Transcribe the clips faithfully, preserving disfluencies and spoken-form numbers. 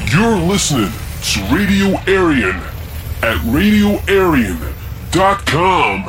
You're listening to Radio Aryan at radio aryan dot com.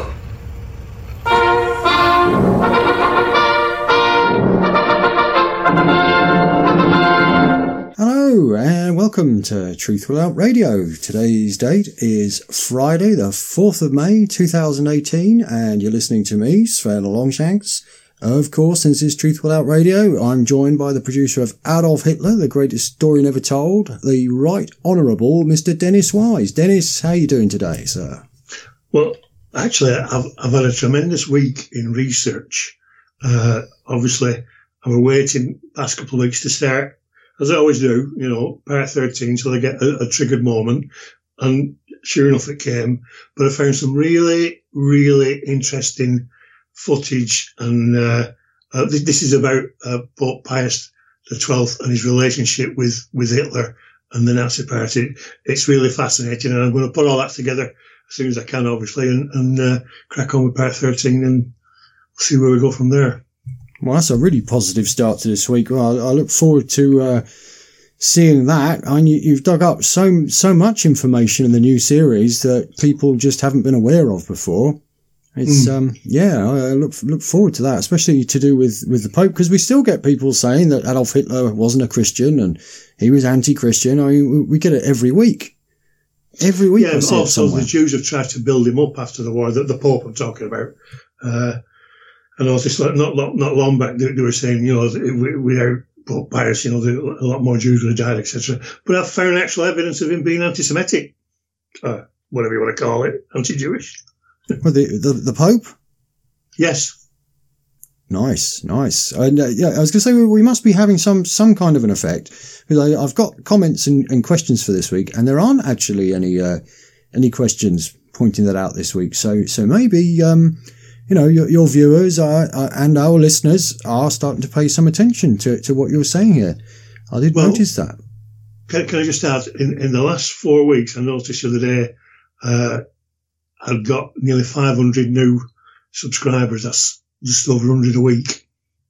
Hello and welcome to Truth Without Radio. Today's date is Friday the fourth of May two thousand eighteen and you're listening to me, Sven Longshanks. Of course, since it's Truth Without Radio, I'm joined by the producer of Adolf Hitler, the greatest story never told, the Right Honourable Mister Dennis Wise. Dennis, how are you doing today, sir? Well, actually, I've, I've had a tremendous week in research. Uh, obviously, I'm awaiting the past couple of weeks to start, as I always do, you know, part thirteen, so they get a, a triggered moment. And sure enough, it came. But I found some really, really interesting footage, and uh, uh, this, this is about uh, Pope Pius the twelfth and his relationship with, with Hitler and the Nazi Party. It's really fascinating, and I'm going to put all that together as soon as I can, obviously, and, and uh, crack on with part thirteen and see where we go from there. Well, that's a really positive start to this week. Well, I, I look forward to uh, seeing that. I mean, you, you've dug up so so much information in the new series that people just haven't been aware of before. It's, mm. um, yeah, I look, look forward to that, especially to do with, with the Pope, because we still get people saying that Adolf Hitler wasn't a Christian and he was anti-Christian. I mean, we get it every week. Every week. Yeah, and also the Jews have tried to build him up after the war, the, the Pope I'm talking about. Uh, and also, like, not, not, not long back, they, they were saying, you know, without Pope Pius, you know, a lot more Jews would have died, et cetera. But I've found actual evidence of him being anti-Semitic, uh, whatever you want to call it, anti-Jewish. Well, the, the the Pope? Yes. Nice, nice. And, uh, yeah, I was going to say we, we must be having some some kind of an effect, because I, I've got comments and, and questions for this week, and there aren't actually any uh, any questions pointing that out this week. So so maybe um, you know your, your viewers are, are, and our listeners are starting to pay some attention to to what you're saying here. I did well, notice that. Can, can I just add? In in the last four weeks, I noticed the other day. Uh, I've got nearly five hundred new subscribers. That's just over one hundred a week.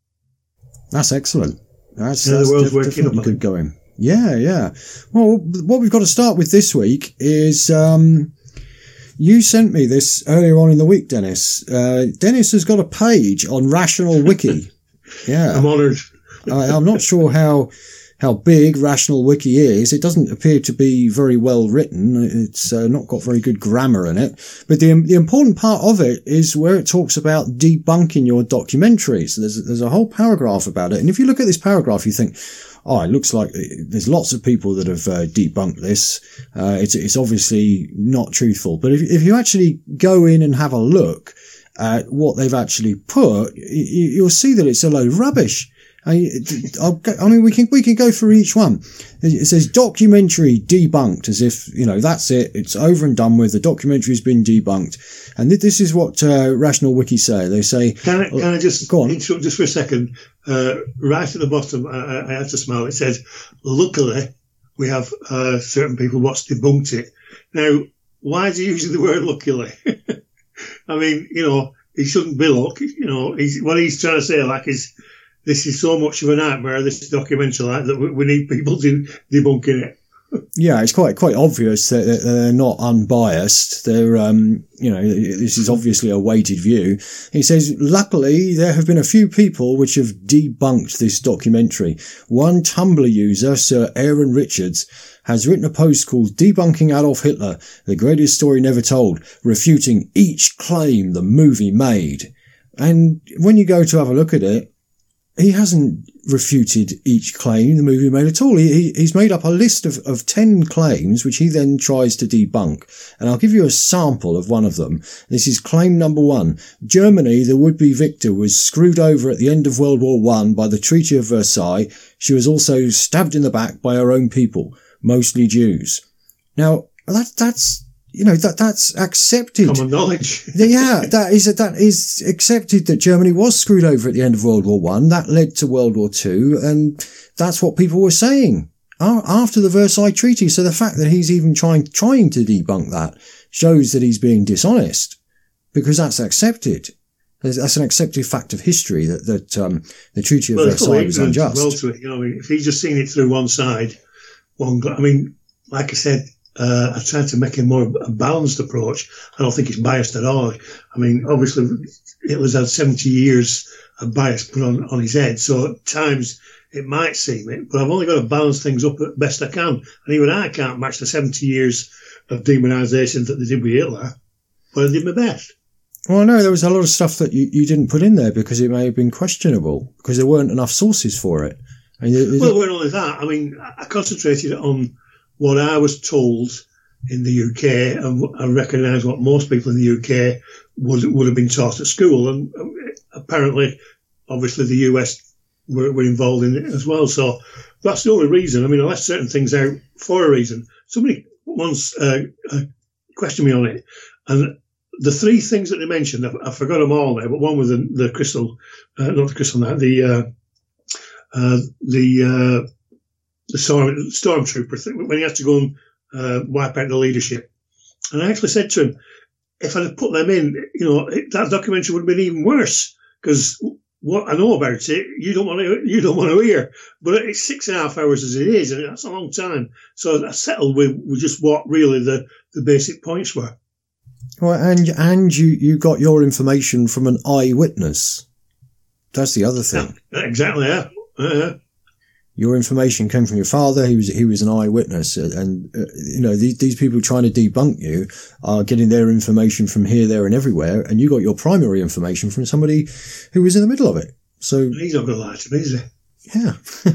That's excellent. That's, yeah, that's the world's def- working definitely good going. Yeah, yeah. Well, what we've got to start with this week is um, you sent me this earlier on in the week, Dennis. Uh, Dennis has got a page on Rational Wiki. Yeah. I'm honoured. I, I'm not sure how... how big Rational Wiki is. It doesn't appear to be very well written. It's uh, not got very good grammar in it. But the the important part of it is where it talks about debunking your documentaries. There's, there's a whole paragraph about it. And if you look at this paragraph, you think, oh, it looks like there's lots of people that have uh, debunked this. Uh, it's, it's obviously not truthful. But if, if you actually go in and have a look at what they've actually put, you, you'll see that it's a load of rubbish. I, I mean, we can, we can go through each one. It says documentary debunked, as if, you know, that's it. It's over and done with. The documentary's been debunked. And this is what, uh, Rational Wiki say. They say, can I, can I just go on. interrupt just for a second? Uh, right at the bottom, I, I had to smile. It says, luckily we have, uh, certain people what's debunked it. Now, why is he using the word luckily? I mean, you know, he shouldn't be luck. You know, he's, what he's trying to say, like, is, this is so much of a nightmare, this documentary, like, that we, we need people to debunking it. Yeah, it's quite quite obvious that they're not unbiased. They're, um, you know, this is obviously a weighted view. He says, luckily, there have been a few people which have debunked this documentary. One Tumblr user, Sir Aaron Richards, has written a post called Debunking Adolf Hitler, the greatest story never told, refuting each claim the movie made. And when you go to have a look at it, he hasn't refuted each claim the movie made at all. He, he's made up a list of, of ten claims, which he then tries to debunk. And I'll give you a sample of one of them. This is claim number one. Germany, the would-be victor, was screwed over at the end of World War One by the Treaty of Versailles. She was also stabbed in the back by her own people, mostly Jews. Now, that, that's... You know, that, that's accepted. Common knowledge. Yeah, that is, that is accepted that Germany was screwed over at the end of World War One. That led to World War Two, and that's what people were saying after the Versailles Treaty. So the fact that he's even trying, trying to debunk that shows that he's being dishonest, because that's accepted. That's an accepted fact of history that, that, um, the Treaty of well, Versailles was unjust. Well to it. You know, if he's just seen it through one side, one. I mean, like I said, uh, I tried to make a more a balanced approach. I don't think it's biased at all. I mean, obviously, Hitler's had seventy years of bias put on, on his head, so at times it might seem it, but I've only got to balance things up at best I can. And even I can't match the seventy years of demonisation that they did with Hitler, but I did my best. Well, no, there was a lot of stuff that you, you didn't put in there because it may have been questionable, because there weren't enough sources for it. I mean, it, well, it wasn't only that. I mean, I concentrated on what I was told in the U K, and I recognise what most people in the U K would would have been taught at school. And apparently, obviously, the U S were, were involved in it as well. So that's the only reason. I mean, I left certain things out for a reason. Somebody once uh, uh, questioned me on it, and the three things that they mentioned, I, I forgot them all now, but one was the, the crystal, uh, not the crystal, now, the uh, uh, the uh, the storm, stormtrooper thing, when he had to go and uh, wipe out the leadership. And I actually said to him, if I'd have put them in, you know, it, that documentary would have been even worse, because what I know about it, you don't want to, you don't want to hear. But it's six and a half hours as it is, and that's a long time. So I settled with, with just what really the, the basic points were. Well, and and you, you got your information from an eyewitness. That's the other thing. Yeah, exactly, yeah. Uh-huh. Your information came from your father. He was he was an eyewitness, and uh, you know these these people trying to debunk you are getting their information from here, there, and everywhere, and you got your primary information from somebody who was in the middle of it. So he's not going to lie to me, is he? Yeah.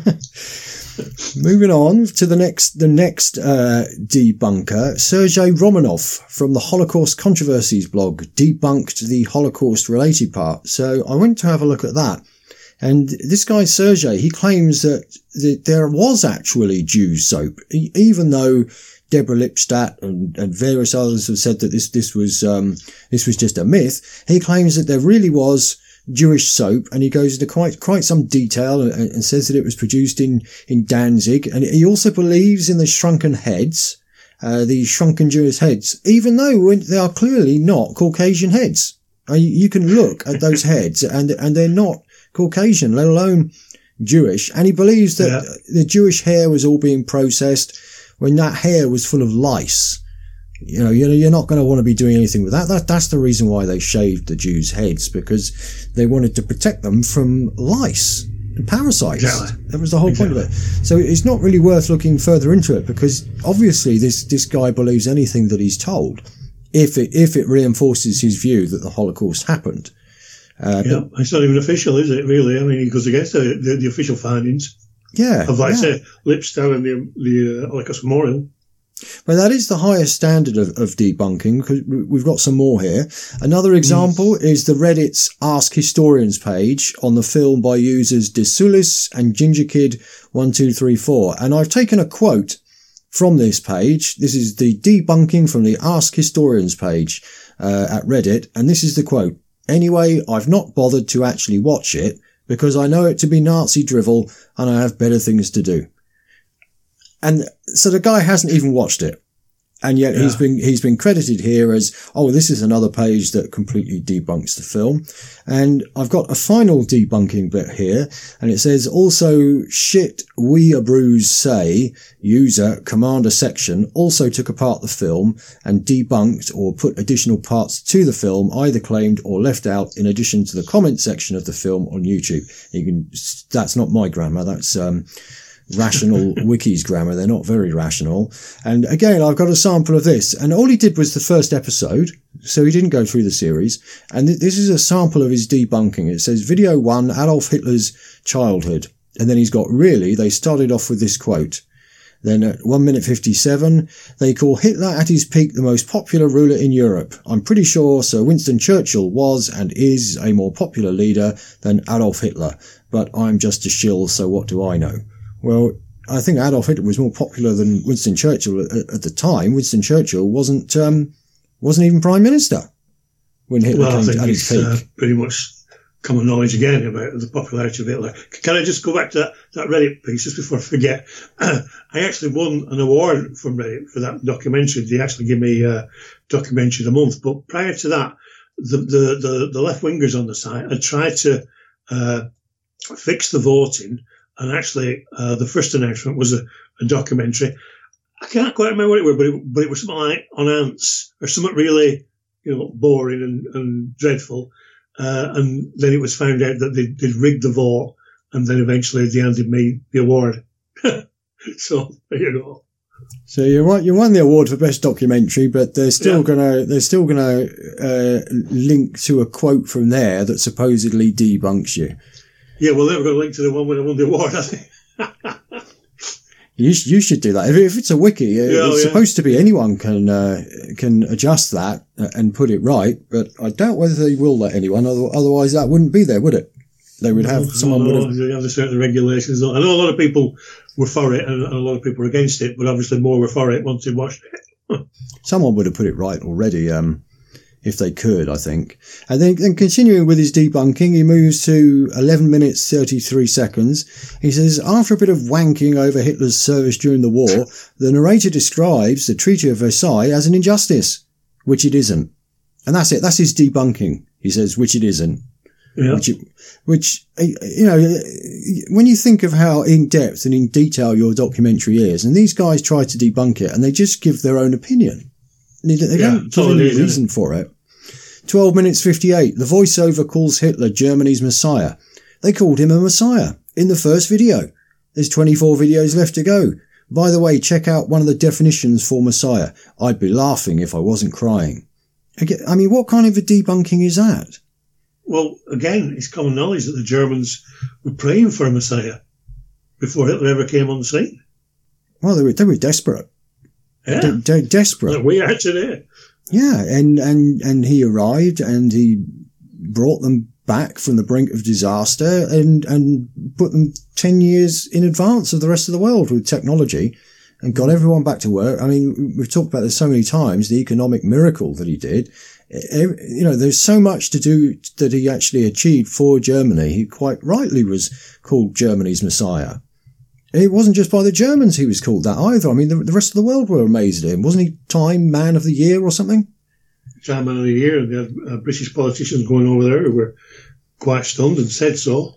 Moving on to the next the next uh, debunker, Sergei Romanov from the Holocaust Controversies blog debunked the Holocaust related part. So I went to have a look at that. And this guy, Sergei, he claims that, that there was actually Jews soap, even though Deborah Lipstadt and, and various others have said that this, this was, um, this was just a myth. He claims that there really was Jewish soap, and he goes into quite, quite some detail and, and says that it was produced in, in Danzig. And he also believes in the shrunken heads, uh, the shrunken Jewish heads, even though they are clearly not Caucasian heads. Uh, you, you can look at those heads and, and they're not Caucasian, let alone Jewish. And he believes that yeah. the Jewish hair was all being processed when that hair was full of lice. You know, you're not going to want to be doing anything with that. that. That's the reason why they shaved the Jews' heads, because they wanted to protect them from lice and parasites. Exactly. That was the whole exactly. point of it. So it's not really worth looking further into it, because obviously this, this guy believes anything that he's told, if it, if it reinforces his view that the Holocaust happened. Uh, yeah, but, it's not even official, is it, really? I mean, he goes against the, the, the official findings. Yeah. Of, like yeah. I say, Lipstadt and the, the uh, Holocaust Memorial. But that is the highest standard of, of debunking, because we've got some more here. Another example mm. is the Reddit's Ask Historians page on the film by users Desulis and Gingerkid one two three four. And I've taken a quote from this page. This is the debunking from the Ask Historians page uh, at Reddit. And this is the quote. Anyway, I've not bothered to actually watch it because I know it to be Nazi drivel and I have better things to do. And so the guy hasn't even watched it. And yet yeah. he's been, he's been credited here as, oh, this is another page that completely debunks the film. And I've got a final debunking bit here. And it says, also, shit we abrews say, user commander section also took apart the film and debunked or put additional parts to the film, either claimed or left out, in addition to the comment section of the film on YouTube. You can, that's not my grammar. That's, um, rational wikis grammar. They're not very rational. And again, I've got a sample of this, and all he did was the first episode, so he didn't go through the series. And th- this is a sample of his debunking. It says video one, Adolf Hitler's childhood. And then he's got, really, they started off with this quote. Then at one minute fifty-seven, they call Hitler at his peak the most popular ruler in Europe. I'm pretty sure Sir Winston Churchill was and is a more popular leader than Adolf Hitler, but I'm just a shill, so what do I know? Well, I think Adolf Hitler was more popular than Winston Churchill at, at the time. Winston Churchill wasn't um, wasn't even Prime Minister when Hitler well, came I think at his it's, peak. Uh, pretty much common knowledge again about the popularity of Hitler. Can I just go back to that, that Reddit piece just before I forget? I actually won an award from Reddit for that documentary. They actually gave me a documentary of the month. But prior to that, the the, the, the left-wingers on the site had tried to uh, fix the voting and actually uh, the first announcement was a, a documentary. I can't quite remember what it was, but it, but it was something like on ants or something really, you know, boring and, and dreadful. Uh, and then it was found out that they, they'd rigged the vote, and then eventually they handed me the award. So there you go. So you won, you won the award for best documentary, but they're still yeah. gonna they're still gonna uh, link to a quote from there that supposedly debunks you. Yeah, well, they're going to link to the one when I won the award, I think. You, sh- you should do that. If, if it's a wiki, yeah, it's yeah. supposed to be anyone can uh, can adjust that and put it right, but I doubt whether they will let anyone, otherwise that wouldn't be there, would it? They would have, no, someone no, would have... They have certain regulations. I know a lot of people were for it and a lot of people were against it, but obviously more were for it once they watched it. Someone would have put it right already, um, if they could, I think. And then, then continuing with his debunking, he moves to eleven minutes, thirty-three seconds. He says, after a bit of wanking over Hitler's service during the war, the narrator describes the Treaty of Versailles as an injustice, which it isn't. And that's it. That's his debunking. He says, which it isn't. Yeah. Which, which, you know, when you think of how in depth and in detail your documentary is, and these guys try to debunk it and they just give their own opinion. They, they yeah, don't give any reason for it. twelve minutes fifty-eight. The voiceover calls Hitler Germany's Messiah. They called him a Messiah in the first video. There's twenty-four videos left to go. By the way, check out one of the definitions for Messiah. I'd be laughing if I wasn't crying. I mean, what kind of a debunking is that? Well, again, it's common knowledge that the Germans were praying for a Messiah before Hitler ever came on the scene. Well, they were, they were desperate. Yeah. De- de- desperate. Like we are today. Yeah, and, and, and he arrived and he brought them back from the brink of disaster and, and put them ten years in advance of the rest of the world with technology and got everyone back to work. I mean, we've talked about this so many times, the economic miracle that he did. You know, there's so much to do that he actually achieved for Germany. He quite rightly was called Germany's Messiah. It wasn't just by the Germans he was called that either. I mean, the, the rest of the world were amazed at him. Wasn't he Time Man of the Year or something? Time Man of the Year. And the uh, British politicians going over there who were quite stunned and said so.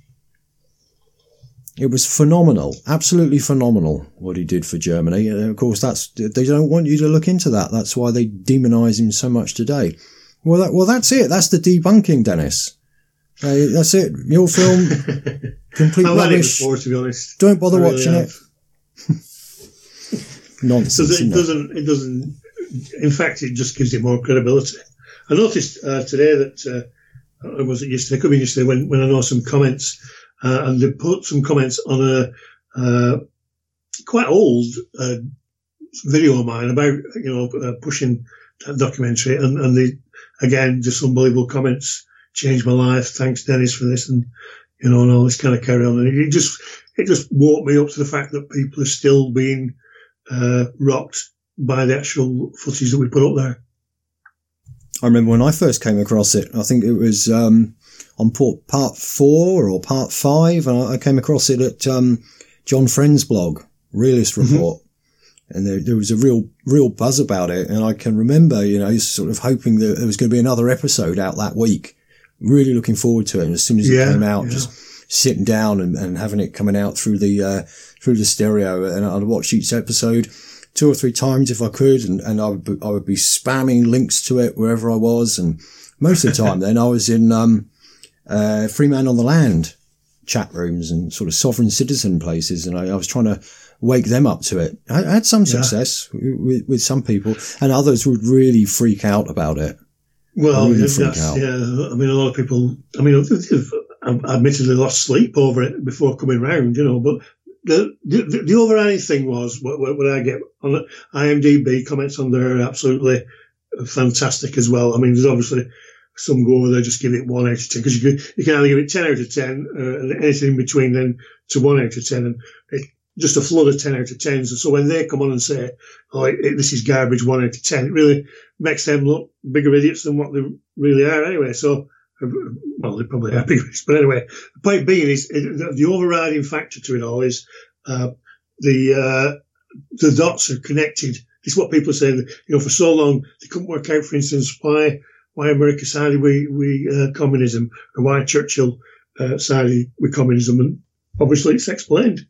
It was phenomenal, absolutely phenomenal what he did for Germany. And of course, that's they don't want you to look into that. That's why they demonise him so much today. Well, that, well, that's it. That's the debunking, Dennis. Uh, that's it. Your film, complete I've rubbish. had it before, to be honest. Don't bother really watching have. it. Nonsense. It, it doesn't. It doesn't. In fact, it just gives it more credibility. I noticed uh, today that uh, was it yesterday? It could be yesterday when when I know some comments. Uh, and they put some comments on a uh, quite old uh, video of mine about, you know, uh, pushing that documentary. And, and they, again, just unbelievable comments. Changed my life. Thanks, Dennis, for this. And, you know, and all this kind of carry on. And it just, it just woke me up to the fact that people are still being uh, rocked by the actual footage that we put up there. I remember when I first came across it, I think it was, um, on part four or part five, and I came across it at um, John Friend's blog, Realist Report, mm-hmm. and there, there was a real, real buzz about it. And I can remember, you know, sort of hoping that there was going to be another episode out that week. Really looking forward to it. And as soon as it yeah, came out, yeah. just sitting down and, and having it coming out through the uh, through the stereo, and I'd watch each episode two or three times if I could, and, and I would be, I would be spamming links to it wherever I was, and most of the time then I was in. Um, Uh, Free Man on the Land chat rooms and sort of sovereign citizen places. And I, I was trying to wake them up to it. I, I had some success yeah. with, with some people, and others would really freak out about it. Well, really freak out. Yeah. I mean, a lot of people, I mean, I've admittedly lost sleep over it before coming round, you know, but the, the, the overriding thing was what, what I get on IMDb comments on there are absolutely fantastic as well. I mean, there's obviously some go over there, just give it one out of ten, because you can, you can either give it ten out of ten, uh, and anything in between then to one out of ten, and it, just a flood of ten out of tens. And so when they come on and say, oh, it, it, this is garbage, one out of ten, it really makes them look bigger idiots than what they really are anyway. So, well, they probably are bigger idiots, but anyway, the point being is it, the overriding factor to it all is, uh, the, uh, the dots are connected. It's what people say that, you know, for so long, they couldn't work out, for instance, why, why America sided with, with uh, communism, or why Churchill uh, sided with communism. And obviously it's explained.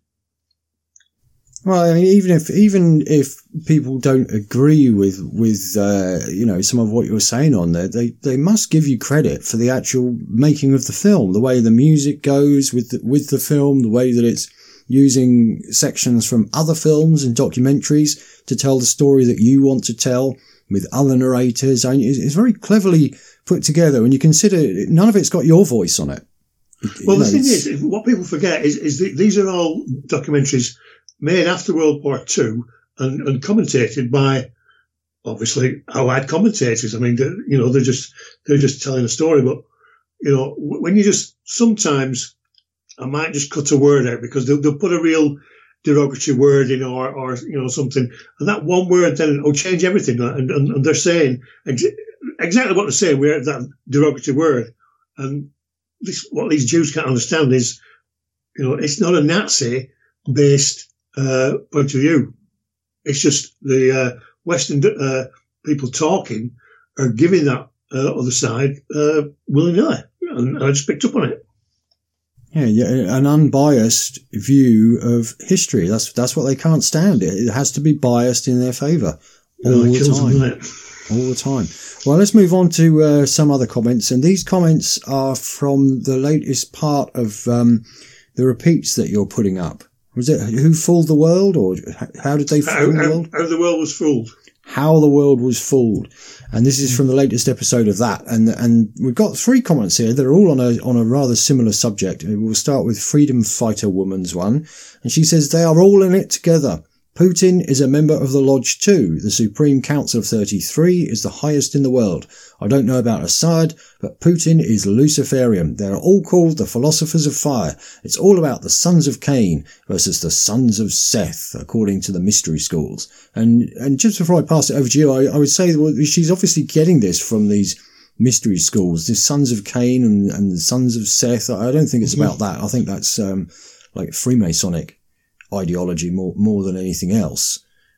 Well, I mean, even if even if people don't agree with with uh, you know, some of what you're saying on there, they they must give you credit for the actual making of the film, the way the music goes with the, with the film, the way that it's using sections from other films and documentaries to tell the story that you want to tell with other narrators. I mean, it's very cleverly put together, and you consider none of it's got your voice on it. Well, you the know, thing is, what people forget is, is that these are all documentaries made after World War Two and, and commentated by, obviously, allied commentators. I mean, you know, they're just they're just telling a story. But you know, when you just sometimes, I might just cut a word out because they'll, they'll put a real derogatory word in or or you know something, and that one word then will change everything. And, and, and they're saying ex- exactly what they're saying. We're that derogatory word, and this what these Jews can't understand is, you know, it's not a Nazi-based Uh, point of view. It's just the uh, Western uh, people talking are giving that uh, other side uh, willy-nilly, and I just picked up on it. Yeah, yeah, an unbiased view of history. That's that's what they can't stand. It, it has to be biased in their favour all Oh, it the kills them, time. doesn't it? All the time. Well, let's move on to uh, some other comments, and these comments are from the latest part of um, the repeats that you're putting up. Was it Who Fooled the World, or how did they fool How, the how, world? how the world was fooled. How the World Was Fooled. And this is from the latest episode of that. And and we've got three comments here. They're all on a on a rather similar subject. We'll start with Freedom Fighter Woman's one. And she says, they are all in it together. Putin is a member of the Lodge too. The Supreme Council of thirty-three is the highest in the world. I don't know about Assad, but Putin is Luciferian. They're all called the Philosophers of Fire. It's all about the sons of Cain versus the sons of Seth, according to the mystery schools. And and just before I pass it over to you, I, I would say well, she's obviously getting this from these mystery schools, the sons of Cain and, and the sons of Seth. I don't think it's about that. I think that's um, like Freemasonic ideology more more than anything else,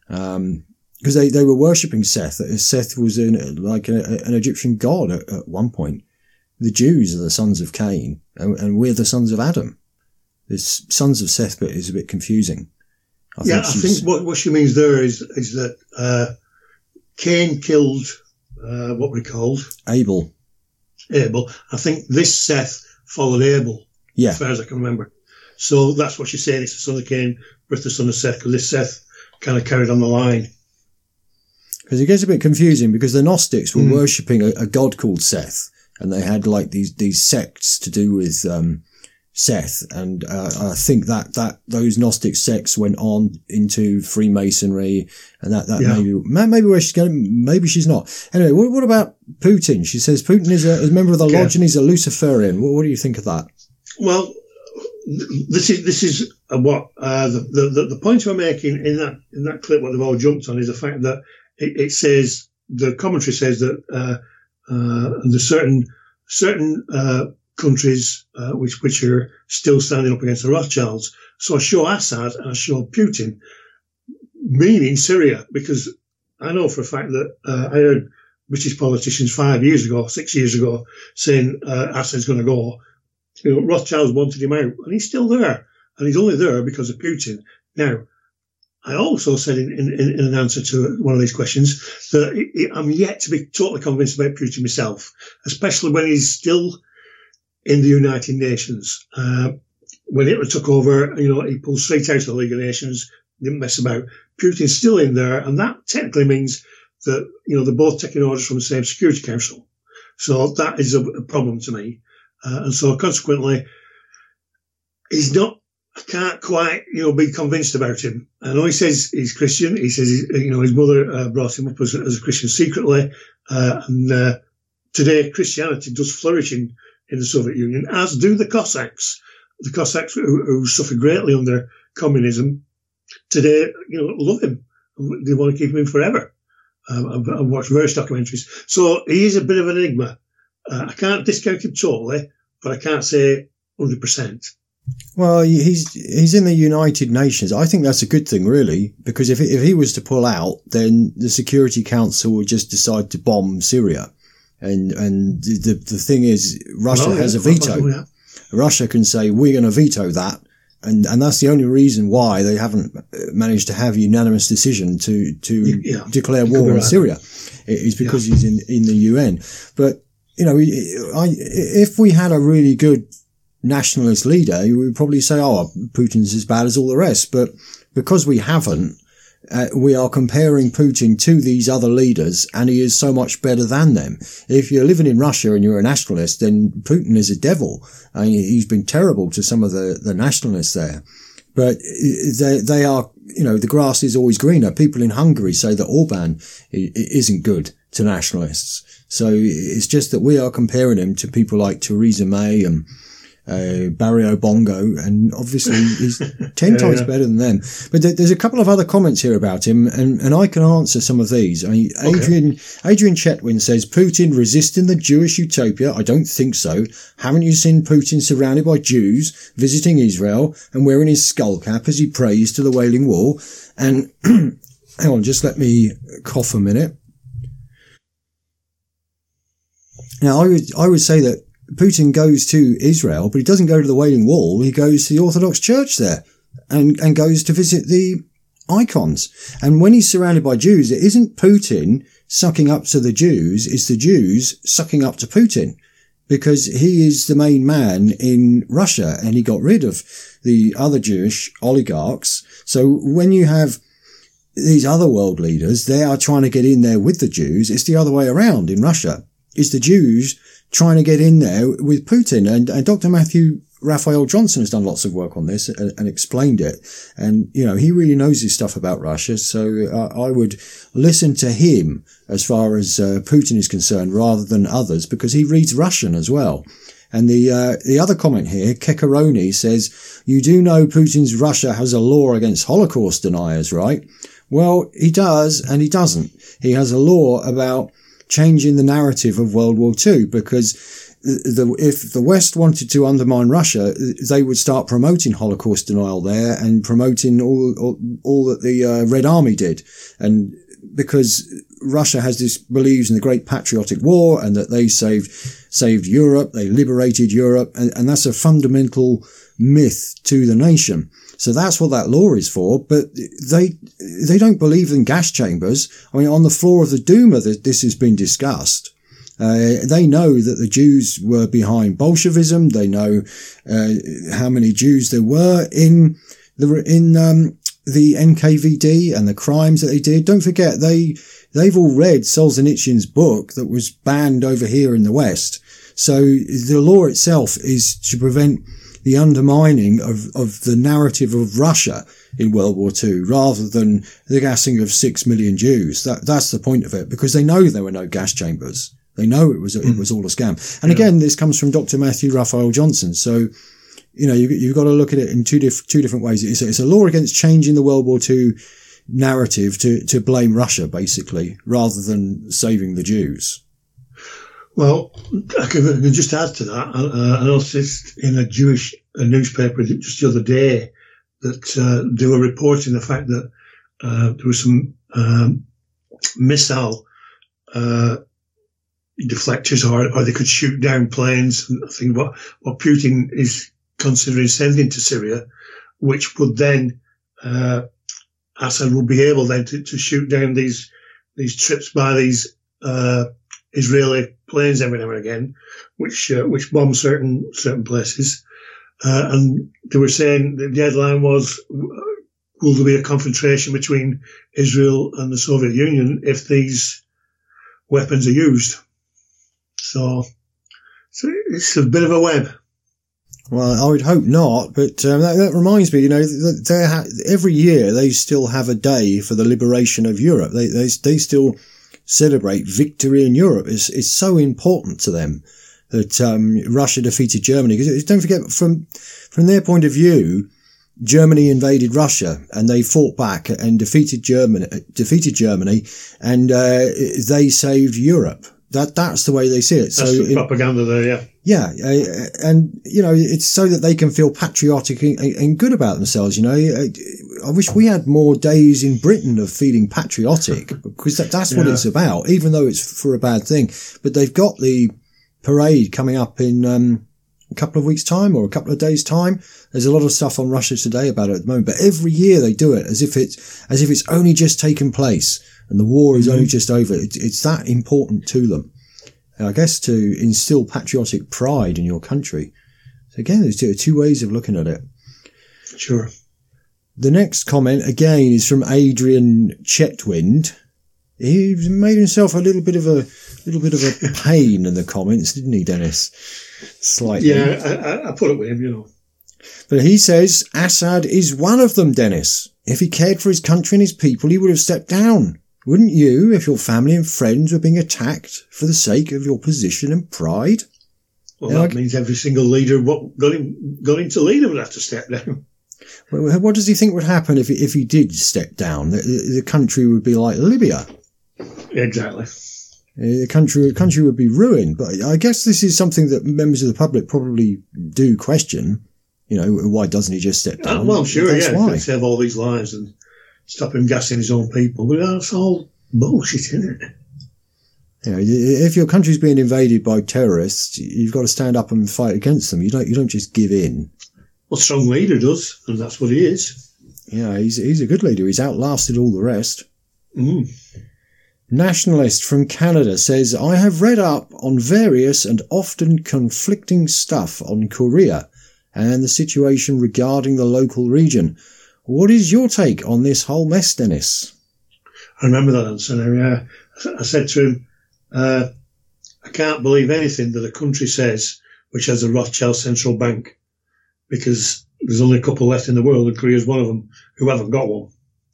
um, because they, they were worshipping Seth. Seth was an, like a, an Egyptian god at, at one point. The Jews are the sons of Cain, and, and we're the sons of Adam. This sons of Seth bit is a bit confusing. I Yeah, think I think what, what she means there is is that uh, Cain killed uh, what we called Abel. Abel. I think this Seth followed Abel, Yeah, as far as I can remember. So that's what she's saying. It's the son of Cain versus the son of Seth, because this Seth kind of carried on the line. because it gets a bit confusing because the Gnostics were Mm. worshipping a, a god called Seth, and they had like these these sects to do with um, Seth, and uh, I think that that those Gnostic sects went on into Freemasonry, and that that Yeah. maybe maybe where she's going, maybe she's not. Anyway, what, what about Putin? She says Putin is a, is a member of the Yeah. Lodge and he's a Luciferian. What, what do you think of that? Well, this is this is what uh, the, the the point we're making in that in that clip. What they've all jumped on is the fact that it, it says the commentary says that uh, uh, there's certain certain uh, countries uh, which which are still standing up against the Rothschilds. So I show Assad and I show Putin, meaning Syria, because I know for a fact that uh, I heard British politicians five years ago, six years ago, saying uh, Assad's going to go. You know, Rothschilds wanted him out, and he's still there, and he's only there because of Putin. Now, I also said in, in, in an answer to one of these questions that it, I'm yet to be totally convinced about Putin myself, especially when he's still in the United Nations. Uh, when Hitler took over, you know, he pulled straight out of the League of Nations, didn't mess about. Putin's still in there, and that technically means that, you know, they're both taking orders from the same Security Council. So that is a, a problem to me. Uh, and so consequently, he's not, I can't quite, you know, be convinced about him. I know he says he's Christian. He says, he's, you know, his mother uh, brought him up as, as a Christian secretly. Uh, and uh, today Christianity does flourish in, in the Soviet Union, as do the Cossacks. The Cossacks who, who suffered greatly under communism today, you know, love him. They want to keep him in forever. Um, I've, I've watched various documentaries. So he is a bit of an enigma. Uh, I can't discount him totally, but I can't say one hundred percent. Well, he's he's in the United Nations. I think that's a good thing, really, because if if he was to pull out, then the Security Council would just decide to bomb Syria, and and the the thing is, Russia Oh, yeah. has a veto. Oh, yeah. Russia can say we're going to veto that, And, and that's the only reason why they haven't managed to have a unanimous decision to, to yeah, declare war on right. Syria. It is because yeah. he's in, in the U N. But, you know, I, if we had a really good nationalist leader, we would probably say, oh, Putin's as bad as all the rest. But because we haven't, uh, we are comparing Putin to these other leaders, and he is so much better than them. If you're living in Russia and you're a nationalist, then Putin is a devil. I mean, he's been terrible to some of the, the nationalists there. But they, they are, you know, the grass is always greener. People in Hungary say that Orban isn't good to nationalists. So it's just that we are comparing him to people like Theresa May and Uh, Barrio Bongo, and obviously he's ten yeah, times yeah. better than them. But th- there's a couple of other comments here about him, and, and I can answer some of these. I mean, Adrian, okay. Adrian Chetwin says, Putin resisting the Jewish utopia? I don't think so. Haven't you seen Putin surrounded by Jews, visiting Israel, and wearing his skull cap as he prays to the Wailing Wall? And, hang on, just let me cough a minute. Now, I would, I would say that Putin goes to Israel, but he doesn't go to the Wailing Wall. He goes to the Orthodox Church there and, and goes to visit the icons. And when he's surrounded by Jews, it isn't Putin sucking up to the Jews. It's the Jews sucking up to Putin, because he is the main man in Russia and he got rid of the other Jewish oligarchs. So when you have these other world leaders, they are trying to get in there with the Jews. It's the other way around in Russia. It's the Jews trying to get in there with Putin. And, and Doctor Matthew Raphael Johnson has done lots of work on this and, and explained it. And, you know, he really knows his stuff about Russia. So uh, I would listen to him as far as uh, Putin is concerned rather than others, because he reads Russian as well. And the uh, the other comment here, Kekaroni, says, you do know Putin's Russia has a law against Holocaust deniers, right? Well, he does and he doesn't. He has a law about changing the narrative of World War Two, because the, if the West wanted to undermine Russia, they would start promoting Holocaust denial there and promoting all, all, all that the uh, Red Army did. And because Russia has this, believes in the Great Patriotic War and that they saved, saved Europe, they liberated Europe, and, and that's a fundamental myth to the nation. So that's what that law is for, but they, they don't believe in gas chambers. I mean, on the floor of the Duma, this has been discussed. Uh, they know that the Jews were behind Bolshevism. They know, uh, how many Jews there were in the, in, um, the N K V D and the crimes that they did. Don't forget, they, they've all read Solzhenitsyn's book that was banned over here in the West. So the law itself is to prevent the undermining of, of the narrative of Russia in World War Two, rather than the gassing of six million Jews. That, that's the point of it, because they know there were no gas chambers. They know it was, mm. it was all a scam. And yeah. again, this comes from Doctor Matthew Raphael Johnson. So, you know, you, you've got to look at it in two diff, two different ways. It's a, it's a law against changing the World War Two narrative to, to blame Russia, basically, rather than saving the Jews. Well, I can, I can just add to that. Uh, I noticed in a Jewish a newspaper just the other day that uh, they were reporting the fact that uh, there was some um, missile uh, deflectors, or, or they could shoot down planes. And I think what, what Putin is considering sending to Syria, which would then uh, Assad would be able then to, to shoot down these these trips by these uh, Israeli planes every now and again, which uh, which bomb certain certain places. Uh, and they were saying the headline was, will there be a confrontation between Israel and the Soviet Union if these weapons are used? So, so it's a bit of a web. Well, I would hope not, but um, that, that reminds me, you know, they ha- every year they still have a day for the liberation of Europe. They they, they still celebrate victory in Europe. It's, it's so important to them that um, Russia defeated Germany. Because don't forget, from from their point of view, Germany invaded Russia and they fought back and defeated Germany, defeated Germany, and uh, they saved Europe. That that's the way they see it. That's so the it, propaganda there, yeah. Yeah, uh, and you know, it's so that they can feel patriotic and, and good about themselves. You know, I, I wish we had more days in Britain of feeling patriotic, because that, that's what yeah. it's about. Even though it's for a bad thing, but they've got the parade coming up in um, a couple of weeks' time or a couple of days' time. There's a lot of stuff on Russia Today about it at the moment, but every year they do it as if it's as if it's only just taken place and the war is mm-hmm. only just over. It, it's that important to them. And I guess to instill patriotic pride in your country. So again, there's two, two ways of looking at it. Sure. The next comment again is from Adrian Chetwynd. He made himself a little bit of a little bit of a pain in the comments, didn't he, Dennis? Slightly. Yeah, I, I put it with him, you know. But he says Assad is one of them, Dennis. If he cared for his country and his people, he would have stepped down. Wouldn't you, if your family and friends were being attacked for the sake of your position and pride? Well, that like, means every single leader what got him got him to lead would have to step down. Well, what does he think would happen if he, if he did step down? The, the country would be like Libya. Exactly. The country, the country would be ruined. But I guess this is something that members of the public probably do question. You know, why doesn't he just step down? Uh, well, I'm sure, that's yeah. Why. Save all these lives and stop him gassing his own people. But that's all bullshit, isn't it? You know, if your country's being invaded by terrorists, you've got to stand up and fight against them. You don't, you don't just give in. Well, strong leader does, and that's what he is. Yeah, he's he's a good leader. He's outlasted all the rest. Mm. Nationalist from Canada says, I have read up on various and often conflicting stuff on Korea and the situation regarding the local region. What is your take on this whole mess, Dennis? I remember that answer. I, I said to him, uh, I can't believe anything that a country says which has a Rothschild central bank, because there's only a couple left in the world, and Korea's one of them, who haven't got one.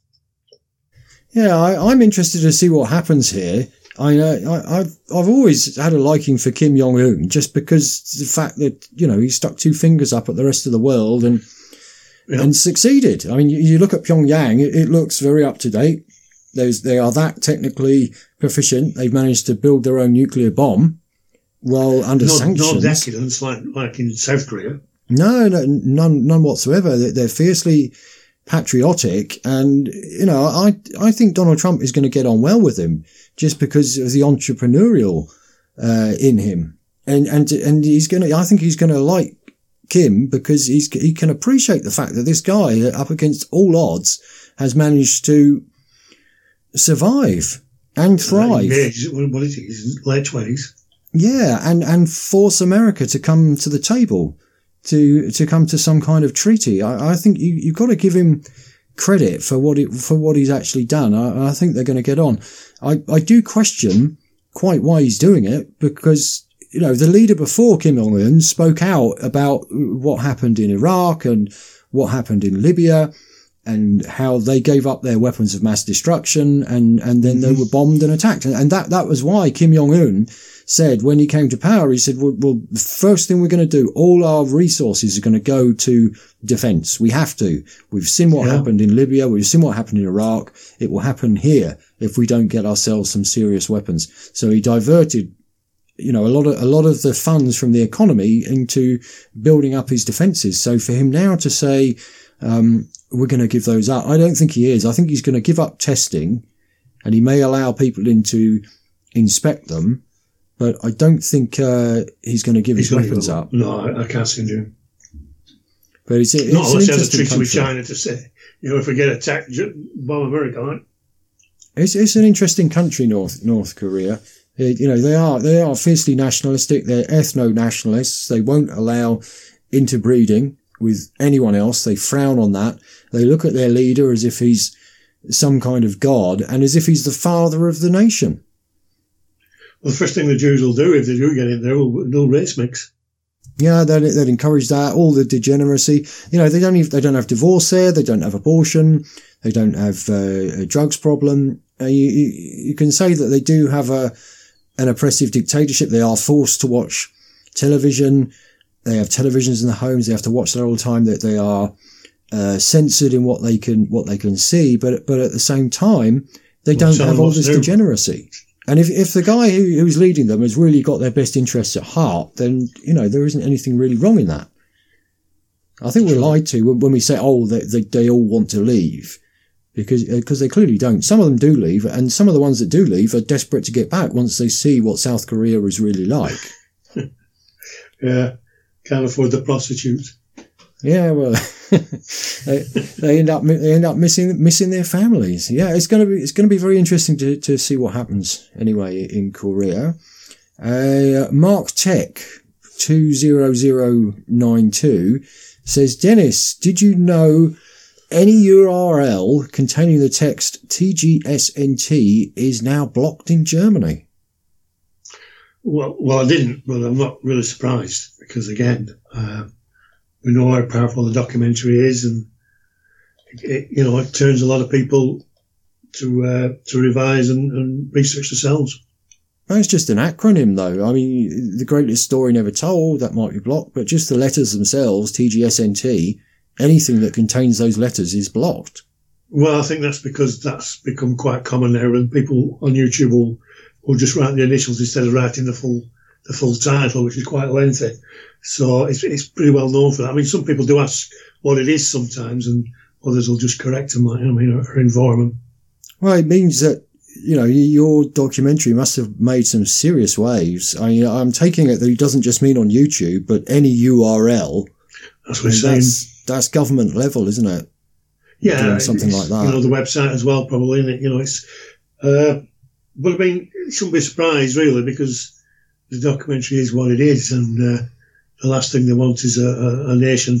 Yeah, I, I'm interested to see what happens here. I, uh, I, I've, I've always had a liking for Kim Jong-un, just because the fact that, you know, he stuck two fingers up at the rest of the world and yeah. and succeeded. I mean, you, you look at Pyongyang, it, it looks very up to date. There's, they are that technically proficient. They've managed to build their own nuclear bomb while under no, sanctions. No decadence like, like in South Korea. No, no, none, none whatsoever. They're fiercely patriotic, and you know, I, I think Donald Trump is going to get on well with him just because of the entrepreneurial uh, in him, and and and he's going to. I think he's going to like Kim because he's he can appreciate the fact that this guy, up against all odds, has managed to survive and thrive. Yeah, what is he? He's late twenties. Yeah, and and force America to come to the table. To, to come to some kind of treaty. I, I think you, you've got to give him credit for what it, for what he's actually done. I, I think they're going to get on. I, I do question quite why he's doing it, because, you know, the leader before Kim Jong-un spoke out about what happened in Iraq and what happened in Libya and how they gave up their weapons of mass destruction and, and then they were bombed and attacked. And, and that, that was why Kim Jong-un said when he came to power, he said, well, well the first thing we're going to do, all our resources are going to go to defense. We have to. We've seen what yeah. happened in Libya. We've seen what happened in Iraq. It will happen here if we don't get ourselves some serious weapons. So he diverted, you know, a lot of, a lot of the funds from the economy into building up his defenses. So for him now to say, um, we're going to give those up, I don't think he is. I think he's going to give up testing, and he may allow people in to inspect them. But I don't think uh, he's going to give he's his weapons up. No, I, I can't see him. But it's, it's not unless he has a treaty country. with China to say, you know, if we get attacked, bomb America, right? It's it's an interesting country, North North Korea. It, you know, they are they are fiercely nationalistic. They're ethno-nationalists. They won't allow interbreeding with anyone else. They frown on that. They look at their leader as if he's some kind of god and as if he's the father of the nation. Well, the first thing the Jews will do if they do get in there will no race mix. Yeah, they'd, they'd encourage that. All the degeneracy. You know, they don't even, they don't have divorce there. They don't have abortion. They don't have uh, a drugs problem. Uh, you, you, you can say that they do have a an oppressive dictatorship. They are forced to watch television. They have televisions in the homes. They have to watch that all the time. That they are uh, censored in what they can what they can see. But but at the same time, they well, don't have all this degeneracy. And if, if the guy who, who's leading them has really got their best interests at heart, then, you know, there isn't anything really wrong in that. I think we're lied to when, when we say, oh, they, they, they all want to leave, because, because they clearly don't. Some of them do leave, and some of the ones that do leave are desperate to get back once they see what South Korea is really like. Yeah. can't afford the prostitutes. Yeah, well, they, they end up they end up missing missing their families. Yeah, it's gonna be it's gonna be very interesting to to see what happens anyway in Korea. Uh, Mark Tech two zero zero nine two says, Dennis, did you know any U R L containing the text T G S N T is now blocked in Germany? Well, well, I didn't, but I'm not really surprised because again. Uh, We know how powerful the documentary is, and it, you know it turns a lot of people to uh, to revise and, and research themselves. It's just an acronym, though. I mean, the greatest story never told, that might be blocked, but just the letters themselves, T G S N T, anything that contains those letters is blocked. Well, I think that's because that's become quite common now, and people on YouTube will will just write the initials instead of writing the full the full title, which is quite lengthy. So it's it's pretty well known for that. I mean, some people do ask what it is sometimes, and others will just correct them, like, I mean, or, or inform them. Well, it means that, you know, your documentary must have made some serious waves. I mean, I'm taking it that it doesn't just mean on YouTube, but any U R L. That's what we're saying. That's, that's government level, isn't it? Yeah, doing something like that. You know, the website as well, probably, isn't it? You know, it's. Uh, but I mean, it shouldn't be a surprise, really, because the documentary is what it is, and uh, the last thing they want is a, a, a nation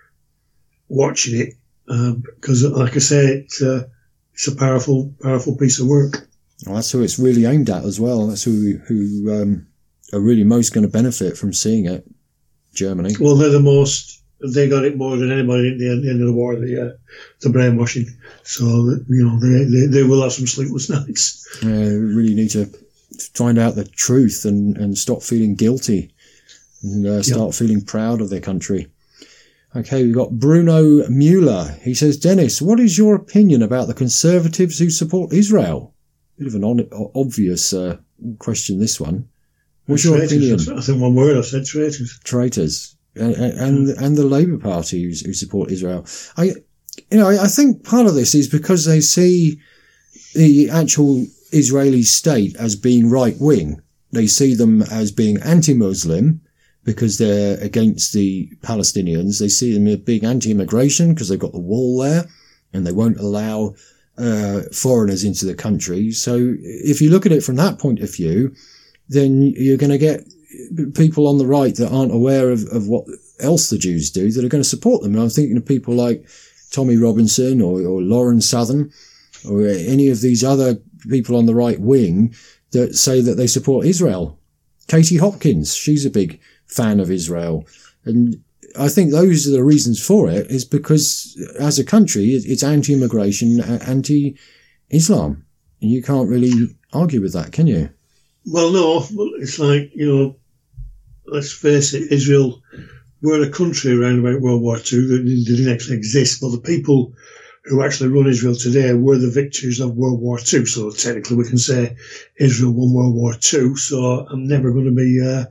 watching it, uh, because, like I say, it's, uh, it's a powerful, powerful piece of work. Well, that's who it's really aimed at as well. That's who who um, are really most going to benefit from seeing it. Germany. Well, they're the most. They got it more than anybody at the end, the end of the war. The uh, the brainwashing. So you know they, they they will have some sleepless nights. Yeah, we really need to find out the truth and, and stop feeling guilty and uh, start yep. feeling proud of their country. Okay, we've got Bruno Mueller. He says, Dennis, what is your opinion about the Conservatives who support Israel? Bit of an on, obvious uh, question, this one. What's your opinion? I think one word I said, traitors. Traitors. And, and, and the Labour Party who, who support Israel. I, you know, I think part of this is because they see the actual Israeli state as being right-wing. They see them as being anti-Muslim because they're against the Palestinians. They see them as being anti-immigration because they've got the wall there and they won't allow uh, foreigners into the country. So if you look at it from that point of view, then you're going to get people on the right that aren't aware of, of what else the Jews do that are going to support them. And I'm thinking of people like Tommy Robinson or, or Lauren Southern or any of these other people on the right wing that say that they support Israel. Katie Hopkins, she's a big fan of Israel. And I think those are the reasons for it, is because as a country, it's anti-immigration, anti-Islam. And you can't really argue with that, can you? Well, no, it's like, you know, let's face it, Israel were a country around about World War Two that didn't actually exist, but the people who actually run Israel today were the victors of World War Two. So technically we can say Israel won World War Two, so I'm never going to be, uh,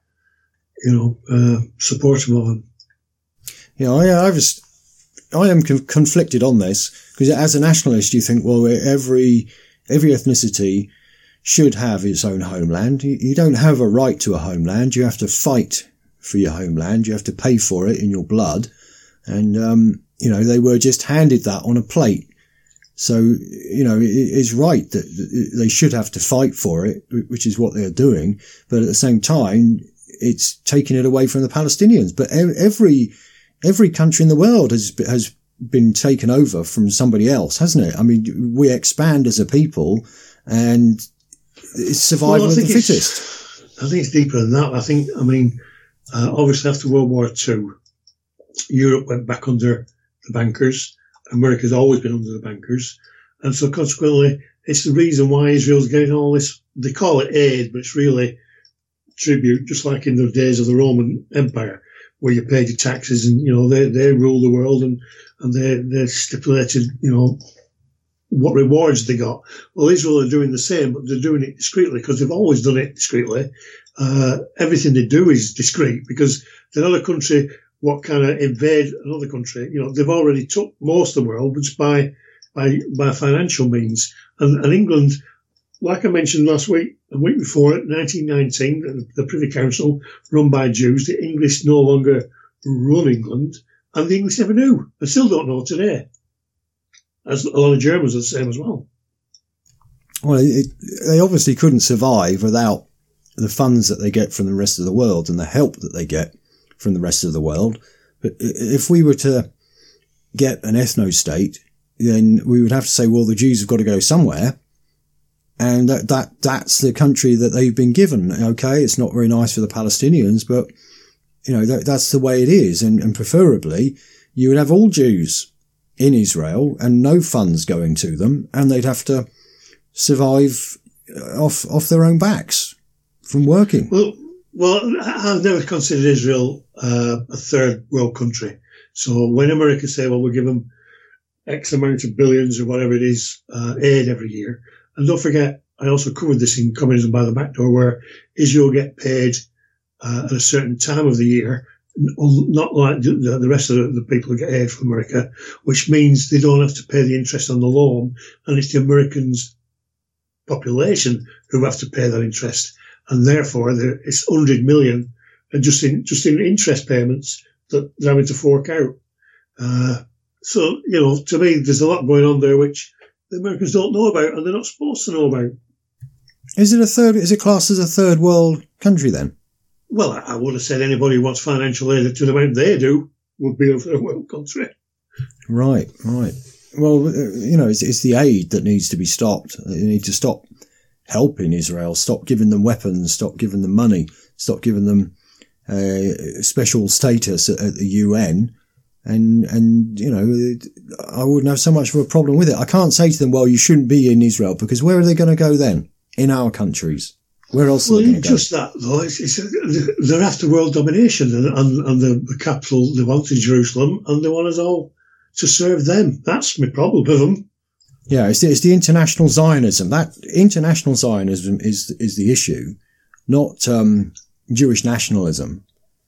you know, uh, supportive of them. Yeah, I, I was, I am con- conflicted on this, because as a nationalist you think, well, every, every ethnicity should have its own homeland. You, you don't have a right to a homeland. You have to fight for your homeland. You have to pay for it in your blood. And, um, you know, they were just handed that on a plate. So, you know, it, it's right that they should have to fight for it, which is what they're doing. But at the same time, it's taking it away from the Palestinians. But every, every country in the world has, has been taken over from somebody else, hasn't it? I mean, we expand as a people and it's survival well, of the fittest. I think it's deeper than that. I think, I mean, uh, obviously after World War Two, Europe went back under the bankers. America's always been under the bankers. And so consequently, it's the reason why Israel's getting all this, they call it aid, but it's really tribute, just like in the days of the Roman Empire, where you paid your taxes and, you know, they, they ruled the world and, and they, they stipulated, you know, what rewards they got. Well, Israel are doing the same, but they're doing it discreetly because they've always done it discreetly. Uh, everything they do is discreet because they're not a country what kind of invade another country. You know, they've already took most of the world, but by, by, by financial means. And, and England, like I mentioned last week, a week before, nineteen nineteen, the Privy Council, run by Jews, the English no longer run England, and the English never knew, and still don't know today. As a lot of Germans are the same as well. Well, it, they obviously couldn't survive without the funds that they get from the rest of the world and the help that they get from the rest of the world. But if we were to get an ethno-state, then we would have to say, well, the Jews have got to go somewhere. And that, that that's the country that they've been given. Okay, it's not very nice for the Palestinians, but, you know, that, that's the way it is. And, and preferably, you would have all Jews in Israel and no funds going to them, and they'd have to survive off off their own backs from working. Well, well, I've never considered Israel uh, a third world country. So when America say, well, we'll give them X amount of billions or whatever it is, uh, aid every year. And don't forget, I also covered this in Communism by the Back Door, where Israel get paid uh, at a certain time of the year, not like the, the rest of the, the people who get aid from America, which means they don't have to pay the interest on the loan, and it's the Americans' population who have to pay that interest, and therefore it's one hundred million, and just in just in interest payments that they're having to fork out. Uh, so, you know, to me, there's a lot going on there which the Americans don't know about, and they're not supposed to know about. Is it a third? Is it classed as a third world country then? Well, I would have said anybody who wants financial aid to the amount they do would be a third world country. Right, right. Well, you know, it's, it's the aid that needs to be stopped. You need to stop helping Israel, stop giving them weapons, stop giving them money, stop giving them uh, special status at, at the U N. And, and, you know, I wouldn't have so much of a problem with it. I can't say to them, well, you shouldn't be in Israel, because where are they going to go then? In our countries. Where else well, are they going to go? Just that, though. It's, it's, they're after world domination, and, and, and the, the capital they want is Jerusalem, and they want us all to serve them. That's my problem with them. Yeah, it's the, it's the international Zionism. That international Zionism is is the issue, not um, Jewish nationalism.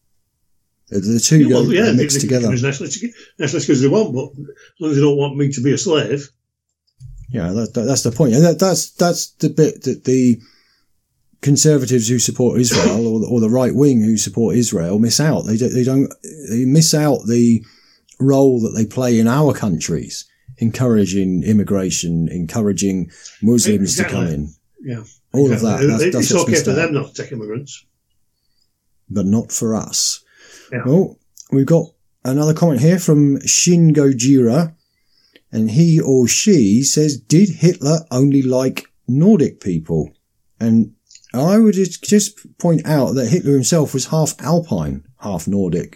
The two yeah, well, go yeah, mixed they, they together. Nationalists because they want, but as long as they don't want me to be a slave. Yeah, that, that, that's the point. And that, that's that's the bit that the conservatives who support Israel or the, or the right wing who support Israel miss out. They they don't they miss out the role that they play in our countries, encouraging immigration, encouraging Muslims exactly. to come in. Yeah, all exactly. of that. That's, it's that's okay for out. them not to take immigrants, but not for us. Yeah. Well, we've got another comment here from Shin Gojira, and he or she says, "Did Hitler only like Nordic people?" And I would just point out that Hitler himself was half Alpine, half Nordic.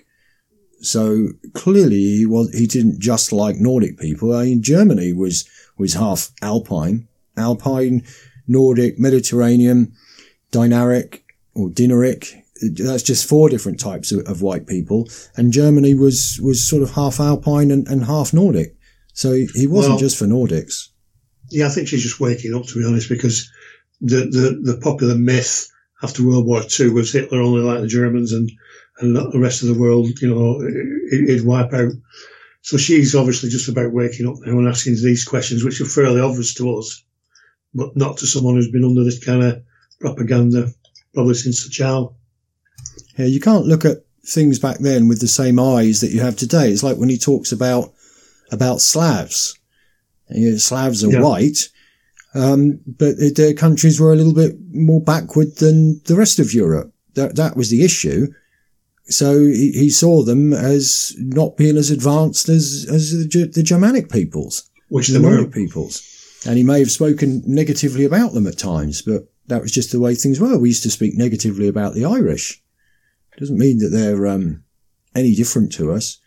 So clearly he was, he didn't just like Nordic people. I mean, Germany was, was half Alpine, Alpine, Nordic, Mediterranean, Dinaric or Dinaric. That's just four different types of, of white people. And Germany was, was sort of half Alpine and, and half Nordic. So he wasn't well, just for Nordics. Yeah, I think she's just waking up, to be honest, because the, the, the popular myth after World War Two was Hitler only liked the Germans and, and the rest of the world, you know, it, it'd wipe out. So she's obviously just about waking up now and asking these questions, which are fairly obvious to us, but not to someone who's been under this kind of propaganda probably since the child. Yeah, you can't look at things back then with the same eyes that you have today. It's like when he talks about about Slavs. You know, Slavs are yeah. white, um, but their countries were a little bit more backward than the rest of Europe. That that was the issue. So he, he saw them as not being as advanced as as the, the Germanic peoples, which the Nordic peoples, and he may have spoken negatively about them at times, but that was just the way things were. We used to speak negatively about the Irish. Doesn't mean that they're um, any different to us.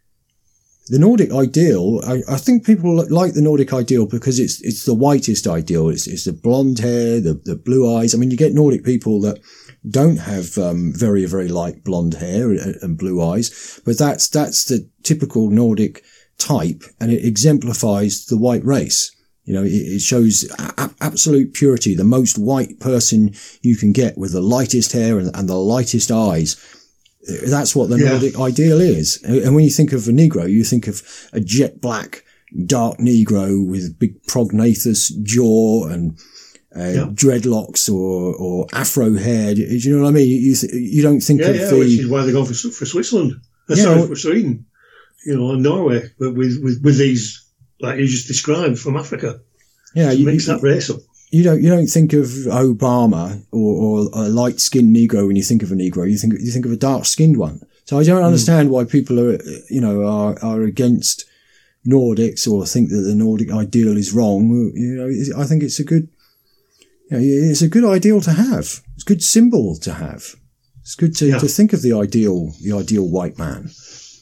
The Nordic ideal, I, I think people like the Nordic ideal because it's it's the whitest ideal. It's, it's the blonde hair, the, the blue eyes. I mean, you get Nordic people that don't have um, very, very light blonde hair and, and blue eyes, but that's that's the typical Nordic type, and it exemplifies the white race. You know, it, it shows a- absolute purity, the most white person you can get with the lightest hair and, and the lightest eyes. That's what the yeah. Nordic ideal is. And when you think of a Negro, you think of a jet black, dark Negro with big prognathous jaw and, uh, yeah. dreadlocks or, or afro hair. Do you know what I mean? You th- you don't think yeah, of yeah, the... which is why they're going for, for Switzerland. Uh, Yeah, sorry, well- for Sweden. You know, and Norway, but with, with, with these, like you just described, from Africa. Yeah, To you, mix that race up. you don't you don't think of Obama or, or a light skinned Negro when you think of a Negro. You think you think of a dark skinned one. So I don't understand mm. why people are you know are are against Nordics or think that the Nordic ideal is wrong. You know, I think it's a good you know, it's a good ideal to have. It's a good symbol to have. It's good to, yeah. to think of the ideal the ideal white man.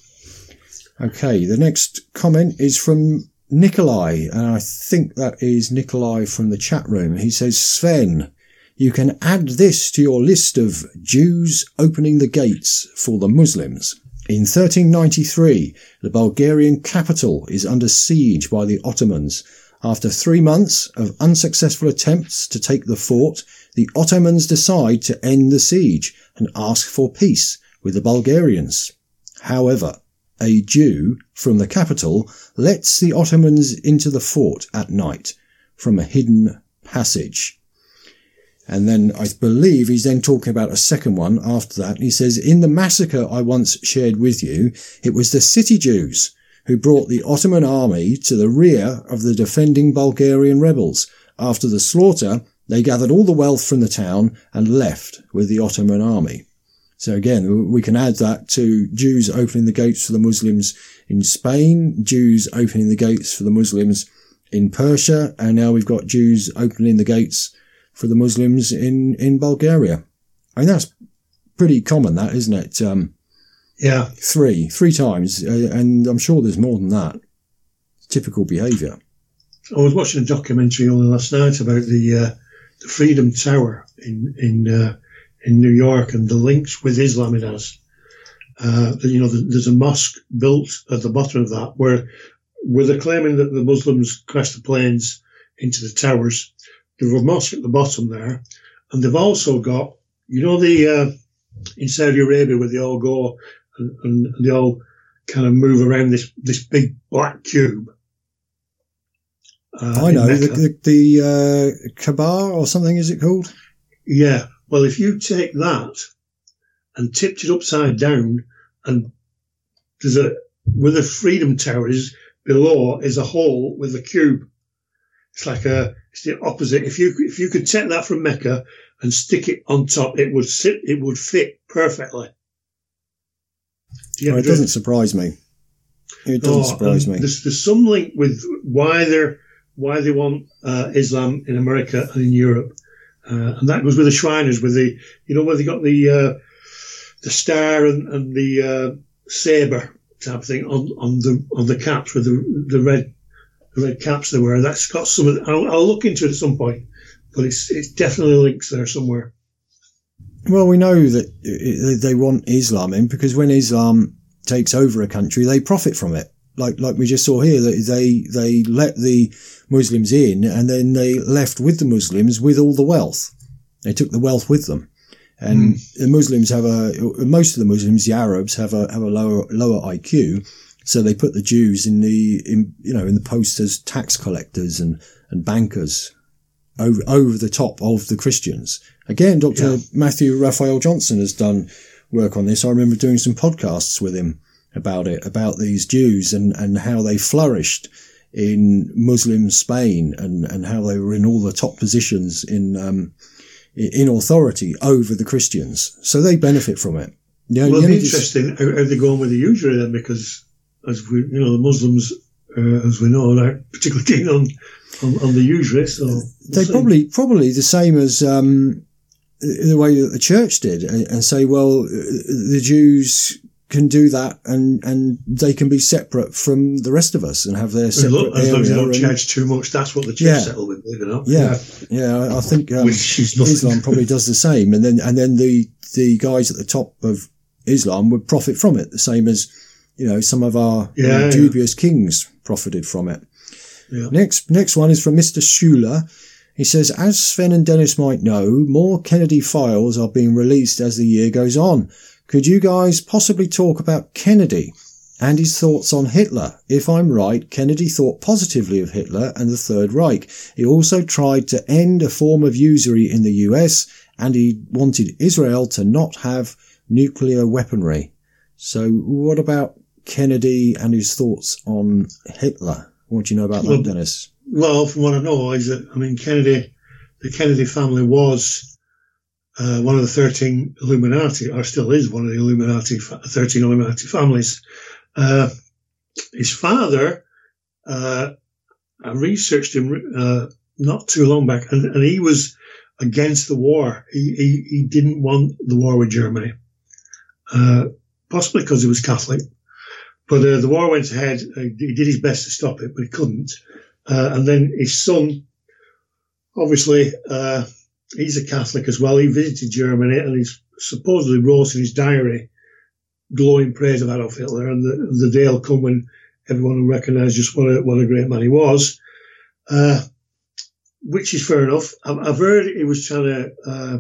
Okay, the next comment is from Nikolai, and I think that is Nikolai from the chat room. He says, Sven, you can add this to your list of Jews opening the gates for the Muslims. In thirteen ninety-three, the Bulgarian capital is under siege by the Ottomans. After three months of unsuccessful attempts to take the fort, the Ottomans decide to end the siege and ask for peace with the Bulgarians. However, a Jew from the capital lets the Ottomans into the fort at night from a hidden passage. And then I believe he's then talking about a second one after that. He says, in the massacre I once shared with you, it was the city Jews who brought the Ottoman army to the rear of the defending Bulgarian rebels. After the slaughter, they gathered all the wealth from the town and left with the Ottoman army. So again, we can add that to Jews opening the gates for the Muslims in Spain, Jews opening the gates for the Muslims in Persia, and now we've got Jews opening the gates for the Muslims in, in Bulgaria. I mean, that's pretty common, that, isn't it? Um, yeah. Three, three times, uh, and I'm sure there's more than that. Typical behaviour. I was watching a documentary only last night about the, uh, the Freedom Tower in, in, uh, in New York and the links with Islam it has. Uh, you know, there's a mosque built at the bottom of that where, where they're claiming that the Muslims crashed the planes into the towers. There's a mosque at the bottom there. And they've also got, you know, the, uh, in Saudi Arabia where they all go and, and they all kind of move around this, this big black cube. Uh, I know, the, the, the, uh, Kaaba or something, is it called? Yeah. Well, if you take that and tipped it upside down, and there's a, where the Freedom Tower is, below is a hole with a cube. It's like a, it's the opposite. If you, if you could take that from Mecca and stick it on top, it would sit, it would fit perfectly. Oh, it doesn't surprise me. It doesn't oh, surprise me. There's, there's some link with why they're, why they want, uh, Islam in America and in Europe. Uh, and that goes with the Shriners, with the, you know, where they got the, uh, the star and, and the, uh, sabre type of thing on, on the, on the caps with the, the red, the red caps they wear. That's got some of the, I'll, I'll look into it at some point, but it's, it's definitely links there somewhere. Well, we know that they want Islam in because when Islam takes over a country, they profit from it. Like, like we just saw here, that they, they let the Muslims in and then they left with the Muslims with all the wealth. They took the wealth with them. And mm. the Muslims have a, most of the Muslims, the Arabs, have a, have a lower, lower I Q. So they put the Jews in the, in, you know, in the post as tax collectors and, and bankers over, over the top of the Christians. Again, Doctor Yeah. Matthew Raphael Johnson has done work on this. I remember doing some podcasts with him about it, about these Jews and, and how they flourished in Muslim Spain and, and how they were in all the top positions in, um, in authority over the Christians. So they benefit from it. You know, well, it'd be interesting how, how they're going with the usury then, because as we, you know, the Muslims, uh, as we know, are particularly keen on, on, on the usury. So we'll they see. probably, probably the same as, um, the way that the church did and, and say, well, the Jews can do that and, and they can be separate from the rest of us and have their separate As long as they don't and, charge too much, that's what the church yeah, settled with, believe it or not. Yeah, yeah, yeah I think um, Islam probably does the same. And then, and then the, the guys at the top of Islam would profit from it, the same as, you know, some of our yeah, you know, dubious yeah. kings profited from it. Yeah. Next, next one is from Mister Schuler. He says, as Sven and Dennis might know, more Kennedy files are being released as the year goes on. Could you guys possibly talk about Kennedy and his thoughts on Hitler. If I'm right, Kennedy thought positively of Hitler and the Third Reich. He also tried to end a form of usury in the U S, and he wanted Israel to not have nuclear weaponry. So what about Kennedy and his thoughts on Hitler? What do you know about well, that, Dennis? Well, from what I know is that, I mean, Kennedy, the Kennedy family was uh, one of the thirteen Illuminati, or still is one of the Illuminati, thirteen Illuminati families. Uh, his father, uh, I researched him uh, not too long back, and, and he was against the war. He, he, he didn't want the war with Germany, uh, possibly because he was Catholic. But uh, the war went ahead. Uh, he did his best to stop it, but he couldn't. Uh, and then his son, obviously, uh, he's a Catholic as well. He visited Germany, and he's supposedly wrote in his diary glowing praise of Adolf Hitler, and the, the day will come when everyone will recognise just what a, what a great man he was, uh, which is fair enough. I've, I've heard he was trying to, uh,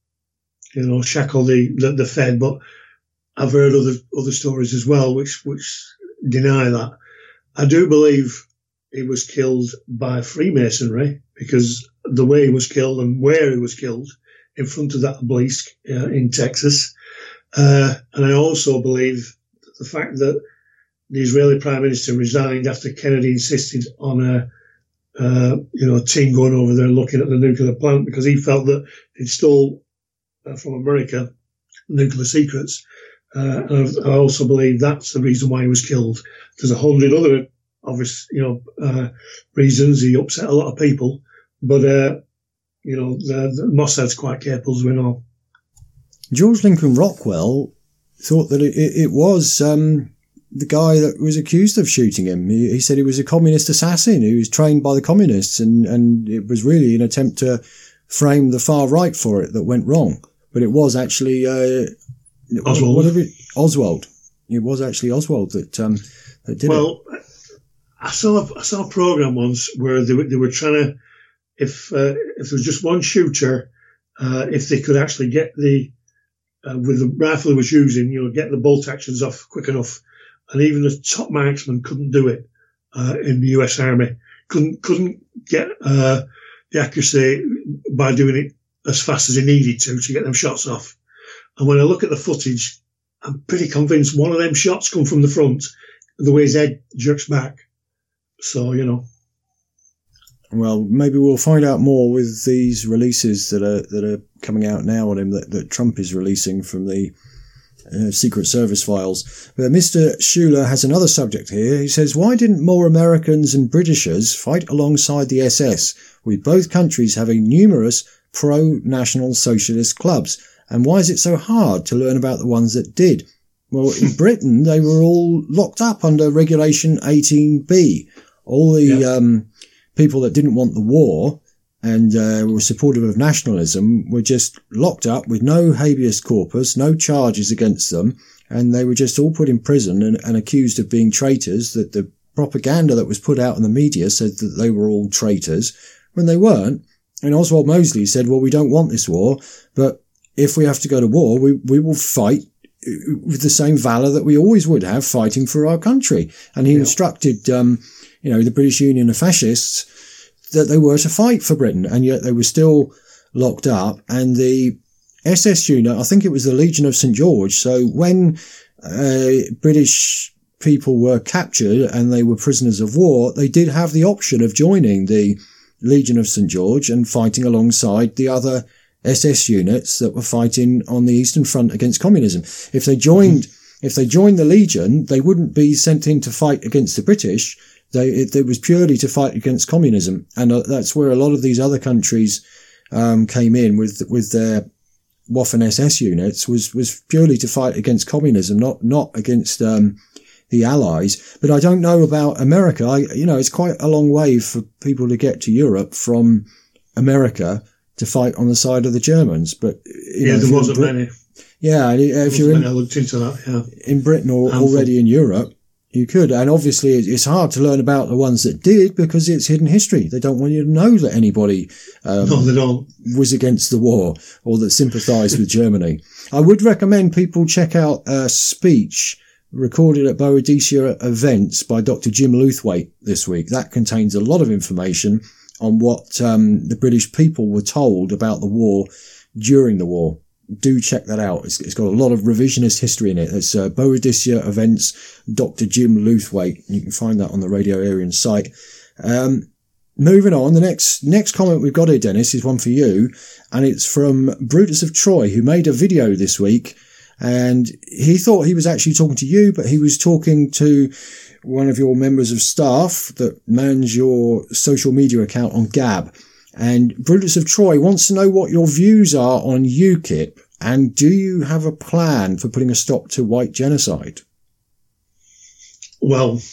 you know, shackle the, the, the Fed, but I've heard other other stories as well, which which deny that. I do believe he was killed by Freemasonry, because the way he was killed and where he was killed, in front of that obelisk uh, in Texas. Uh, and I also believe that the fact that the Israeli Prime Minister resigned after Kennedy insisted on a, uh, you know, a team going over there looking at the nuclear plant, because he felt that he'd stole uh, from America nuclear secrets. Uh, and I also believe that's the reason why he was killed. There's a hundred other obvious, you know, uh, reasons. He upset a lot of people, but, uh, you know, the, the Mossad's quite capable, as we know. George Lincoln Rockwell thought that it, it, it was um, the guy that was accused of shooting him. He, he said he was a communist assassin who was trained by the communists, and, and it was really an attempt to frame the far right for it that went wrong. But it was actually uh, Oswald. Whatever it, Oswald. It was actually Oswald that um, that did well, it. Well, I saw I saw a program once where they were, they were trying to, if uh, if there was just one shooter, uh, if they could actually get the Uh, with the rifle he was using, you know, get the bolt actions off quick enough. And even the top marksman couldn't do it, uh, in the U S Army. Couldn't, couldn't get, uh, the accuracy by doing it as fast as he needed to, to get them shots off. And when I look at the footage, I'm pretty convinced one of them shots come from the front, the way his head jerks back. So, you know. Well, maybe we'll find out more with these releases that are that are coming out now on him that, that Trump is releasing from the uh, Secret Service files. But Mister Schuler has another subject here. He says, why didn't more Americans and Britishers fight alongside the S S, with both countries having numerous pro-national socialist clubs? And why is it so hard to learn about the ones that did? Well, in Britain, they were all locked up under Regulation eighteen B. All the... Yeah. Um, people that didn't want the war and uh, were supportive of nationalism were just locked up with no habeas corpus, no charges against them, and they were just all put in prison and, and accused of being traitors. That the propaganda that was put out in the media said that they were all traitors when they weren't. And Oswald Mosley said, well, we don't want this war, but if we have to go to war, we, we will fight with the same valour that we always would have, fighting for our country. And he yeah. instructed, um, you know, the British Union of Fascists that they were to fight for Britain, and yet they were still locked up. And the S S unit, I think it was the Legion of Saint George. So when uh, British people were captured and they were prisoners of war, they did have the option of joining the Legion of Saint George and fighting alongside the other S S units that were fighting on the Eastern Front against communism. If they joined, mm-hmm. if they joined the Legion, they wouldn't be sent in to fight against the British. They, it, it was purely to fight against communism. And uh, that's where a lot of these other countries, um, came in with, with their Waffen S S units, was, was purely to fight against communism, not, not against, um, the Allies. But I don't know about America. I, you know, it's quite a long way for people to get to Europe from America to fight on the side of the Germans. But, you yeah, know, there wasn't Brit- many. Yeah. If you're in, I looked into that, yeah. in Britain or Handful. Already in Europe, you could. And obviously it's hard to learn about the ones that did because it's hidden history. They don't want you to know that anybody um, no, they don't. was against the war or that sympathised with Germany. I would recommend people check out a speech recorded at Boadicea Events by Doctor Jim Luthwaite this week. That contains a lot of information on what um, the British people were told about the war during the war. Do check that out. It's, it's got a lot of revisionist history in it. It's uh, Boadicea Events, Doctor Jim Luthwaite. You can find that on the Radio Aryan site. Um, moving on, the next next comment we've got here, Dennis, is one for you, and it's from Brutus of Troy, who made a video this week. And he thought he was actually talking to you, but he was talking to one of your members of staff that mans your social media account on Gab. And Brutus of Troy wants to know what your views are on UKIP, and do you have a plan for putting a stop to white genocide? Well,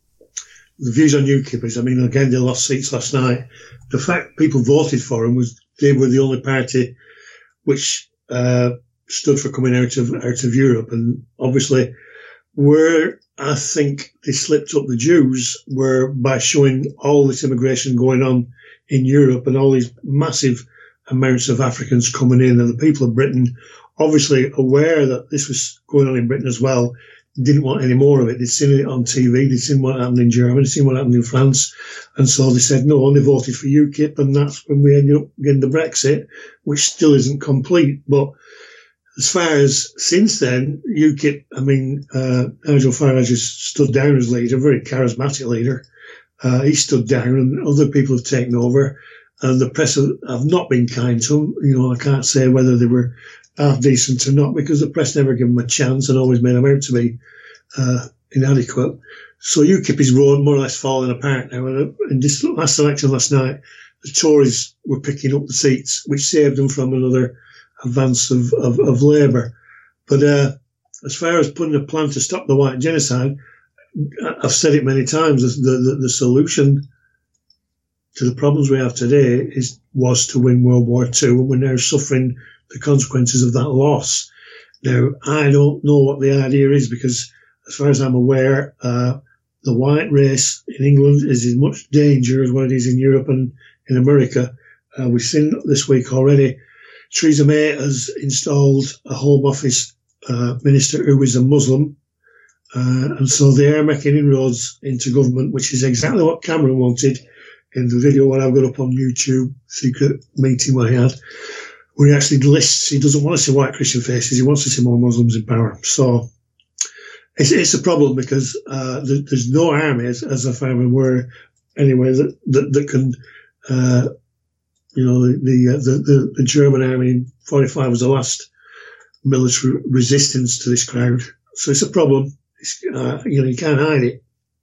the views on UKIP is, I mean, again, they lost seats last night. The fact people voted for them was they were the only party which uh stood for coming out of out of Europe, and obviously where I think they slipped up the Jews were by showing all this immigration going on in Europe and all these massive amounts of Africans coming in, and the people of Britain, obviously aware that this was going on in Britain as well, didn't want any more of it. They'd seen it on T V, they'd seen what happened in Germany, they'd seen what happened in France, and so they said no, and they voted for UKIP, and that's when we ended up getting the Brexit, which still isn't complete. But as far as since then, UKIP, I mean, uh, Nigel Farage has stood down as leader, very charismatic leader. Uh, he stood down, and other people have taken over, and the press have, have not been kind to him. You know, I can't say whether they were half decent or not, because the press never gave him a chance and always made him out to be uh, inadequate. So UKIP is more or less falling apart now. And in this last election last night, the Tories were picking up the seats, which saved them from another advance of, of, of Labour. But uh, as far as putting a plan to stop the white genocide, I've said it many times, the, the, the solution to the problems we have today is was to win World War Two, and we're now suffering the consequences of that loss. Now, I don't know what the idea is, because as far as I'm aware, uh, the white race in England is in much danger as what it is in Europe and in America. Uh, we've seen this week already, Theresa May has installed a Home Office uh, minister who is a Muslim, uh, and so they are making inroads into government, which is exactly what Cameron wanted in the video what I've got up on YouTube, secret meeting where he had, where he actually lists, he doesn't want to see white Christian faces, he wants to see more Muslims in power. So it's, it's a problem, because uh, there, there's no army, as, as I found aware anyway, that, that, that can... Uh, You know, the the, the the German army in forty-five was the last military resistance to this crowd. So it's a problem. It's, uh, you know, you can't hide it.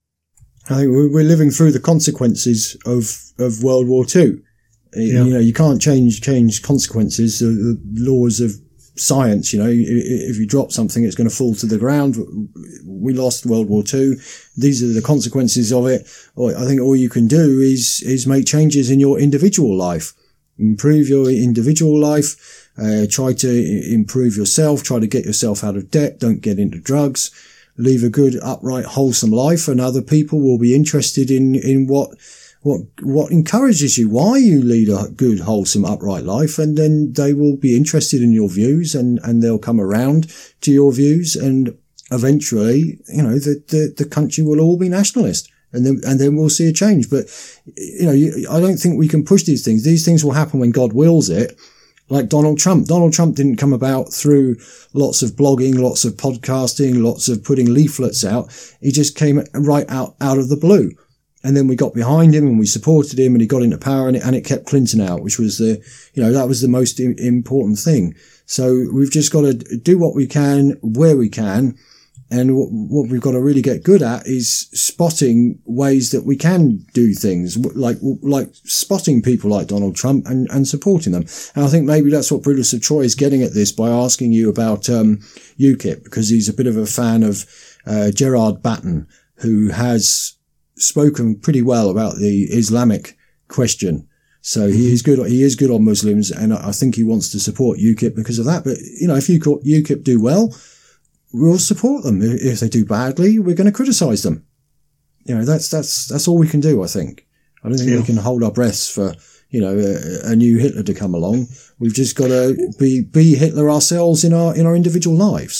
I think we're living through the consequences of, of World War Two. Yeah. You know, you can't change change consequences. The, the laws of science, you know, if you drop something, it's going to fall to the ground. We lost World War Two. These are the consequences of it. I think all you can do is is make changes in your individual life. Improve your individual life, uh, try to improve yourself, try to get yourself out of debt, don't get into drugs, live a good, upright, wholesome life, and other people will be interested in, in what, what, what encourages you, why you lead a good, wholesome, upright life, and then they will be interested in your views, and, and they'll come around to your views, and eventually, you know, the, the, the country will all be nationalist. And then, and then we'll see a change. But, you know, you, I don't think we can push these things. These things will happen when God wills it. Like Donald Trump. Donald Trump didn't come about through lots of blogging, lots of podcasting, lots of putting leaflets out. He just came right out, out of the blue. And then we got behind him and we supported him and he got into power, and it, and it kept Clinton out, which was the, you know, that was the most I- important thing. So we've just got to do what we can, where we can. And what we've got to really get good at is spotting ways that we can do things, like like spotting people like Donald Trump and, and supporting them. And I think maybe that's what Brutus of Troy is getting at this by asking you about um, UKIP, because he's a bit of a fan of uh, Gerard Batten, who has spoken pretty well about the Islamic question. So he is good. He is good on Muslims, and I think he wants to support UKIP because of that. But you know, if UKIP do well, we'll support them. If they do badly, we're going to criticise them. You know, that's, that's, that's all we can do, I think. I don't think yeah. we can hold our breaths for, you know, a, a new Hitler to come along. We've just got to be, be Hitler ourselves in our, in our individual lives.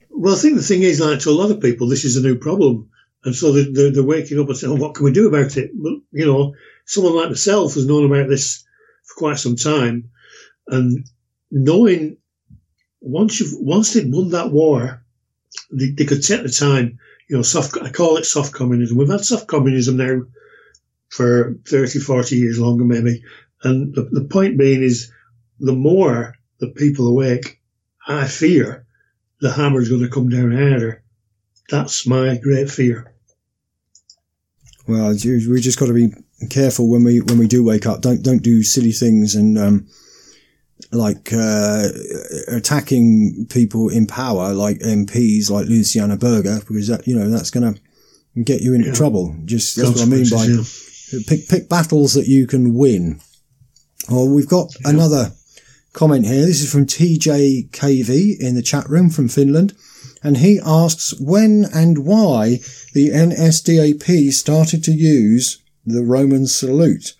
Well, I think the thing is, like to a lot of people, this is a new problem. And so they're, they're, they're waking up and saying, oh, what can we do about it? But, you know, someone like myself has known about this for quite some time. And knowing once you've, once they'd won that war, they, they could take the time, you know, soft, I call it soft communism. We've had soft communism now for thirty, forty years longer, maybe. And the, the point being is the more that people awake, I fear the hammer's going to come down harder. That's my great fear. Well, we just got to be careful when we when we do wake up. Don't don't do silly things and um, like uh, attacking people in power, like M Ps, like Luciana Berger, because that you know that's going to get you into yeah. trouble. Just that's what I mean by yeah. pick pick battles that you can win. Well, we've got yeah. another comment here. This is from T J K V in the chat room from Finland. And he asks when and why the N S D A P started to use the Roman salute.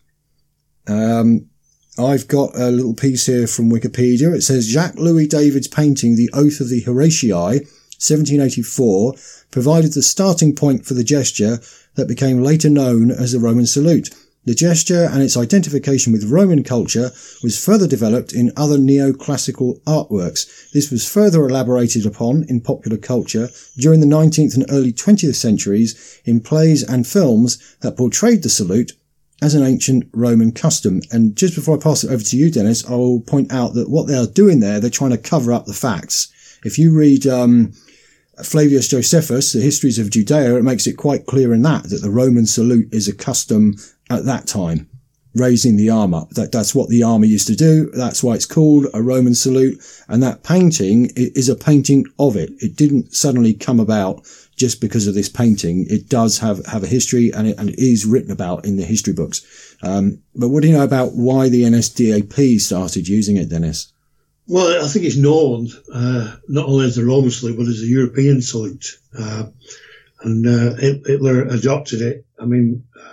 Um, I've got a little piece here from Wikipedia. It says Jacques-Louis David's painting, The Oath of the Horatii, seventeen eighty-four, provided the starting point for the gesture that became later known as the Roman salute. The gesture and its identification with Roman culture was further developed in other neoclassical artworks. This was further elaborated upon in popular culture during the nineteenth and early twentieth centuries in plays and films that portrayed the salute as an ancient Roman custom. And just before I pass it over to you, Dennis, I will point out that what they are doing there, they're trying to cover up the facts. If you read um, Flavius Josephus, The Histories of Judea, it makes it quite clear in that, that the Roman salute is a custom at that time, raising the arm up. That, that's what the army used to do. That's why it's called a Roman salute. And that painting is a painting of it. It didn't suddenly come about just because of this painting. It does have, have a history and it, and it is written about in the history books. Um, but what do you know about why the N S D A P started using it, Dennis? Well, I think it's known, uh, not only as the Roman salute, but as a European salute. Uh, and, uh, Hitler adopted it. I mean, uh,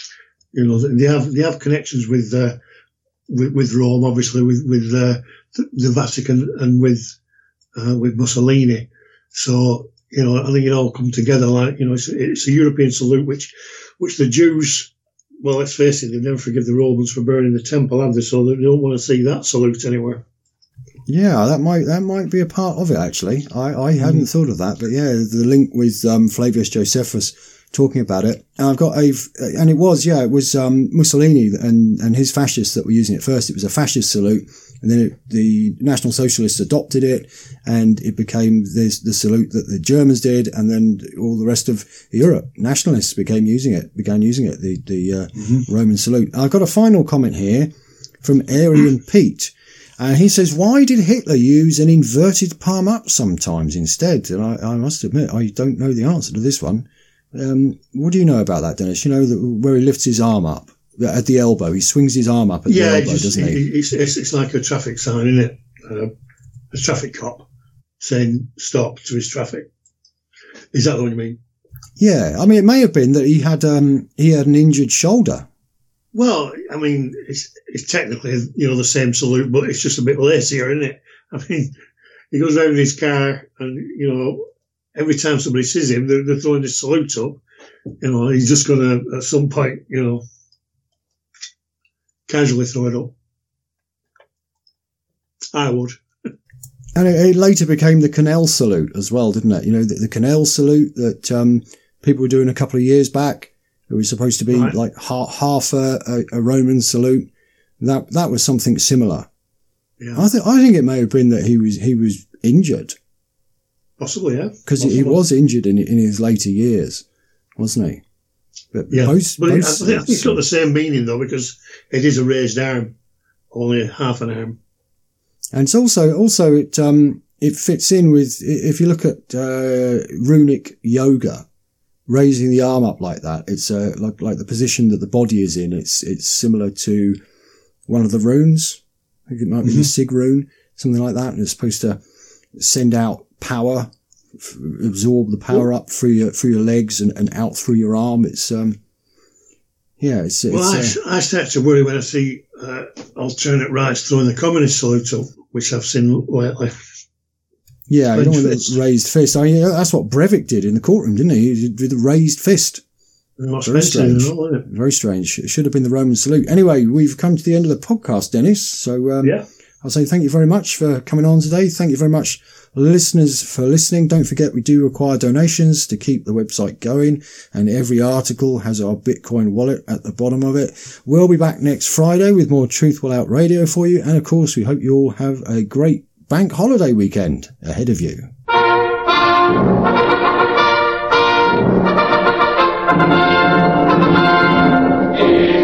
You know, they have they have connections with uh, with, with Rome, obviously, with with uh, the Vatican and with uh, with Mussolini. So you know, I think it all come together. Like you know, it's, it's a European salute, which which the Jews, well, let's face it, they never forgive the Romans for burning the temple, have they? So they don't want to see that salute anywhere. Yeah, that might that might be a part of it. Actually, I I hadn't mm. thought of that, but yeah, the link with um, Flavius Josephus talking about it. And I've got a, and it was, yeah, it was, um, Mussolini and, and his fascists that were using it first. It was a fascist salute. And then it, the National Socialists adopted it and it became this, the salute that the Germans did. And then all the rest of Europe, nationalists became using it, began using it, the, the, uh, mm-hmm. Roman salute. I've got a final comment here from Aryan Pete. And he says, why did Hitler use an inverted palm up sometimes instead? And I, I must admit, I don't know the answer to this one. Um, what do you know about that, Dennis? You know, that where he lifts his arm up at the elbow, he swings his arm up at yeah, the elbow, just, doesn't he? It's, it's, it's like a traffic sign, isn't it? Uh, a traffic cop saying stop to his traffic. Is that what you mean? Yeah, I mean, it may have been that he had um, he had an injured shoulder. Well, I mean, it's it's technically you know the same salute, but it's just a bit lazier, isn't it? I mean, he goes around in his car, and you know. Every time somebody sees him, they're, they're throwing this salute up. You know, he's just going to, at some point, you know, casually throw it up. I would. And it, it later became the canal salute as well, didn't it? You know, the, the canal salute that um, people were doing a couple of years back. It was supposed to be right. like half, half a, a, a Roman salute. That that was something similar. Yeah. I think I think it may have been that he was he was injured. Possibly, yeah. Because he was injured in in his later years, wasn't he? But yeah, most, but most it, I think it's got the same meaning though, because it is a raised arm, only half an arm. And it's also also it um it fits in with, if you look at uh, runic yoga, raising the arm up like that. It's uh, like like the position that the body is in. It's it's similar to one of the runes. I think it might be mm-hmm. the Sig rune, something like that. And it's supposed to send out power, f- absorb the power up through your through your legs and, and out through your arm. It's um, yeah. It's, well, it's, I, uh, I start to worry when I see uh, alternate rights throwing the communist salute up, which I've seen lately. Yeah, you don't want fist. the raised fist. I mean, that's what Breivik did in the courtroom, didn't he? He did the raised fist. Not Very strange. all, isn't it? Very strange. It should have been the Roman salute. Anyway, we've come to the end of the podcast, Dennis. So um, yeah. I'll say thank you very much for coming on today. Thank you very much, listeners, for listening. Don't forget, we do require donations to keep the website going, and every article has our Bitcoin wallet at the bottom of it. We'll be back next Friday with more Truthful Out Radio for you, and of course, we hope you all have a great bank holiday weekend ahead of you. Yeah.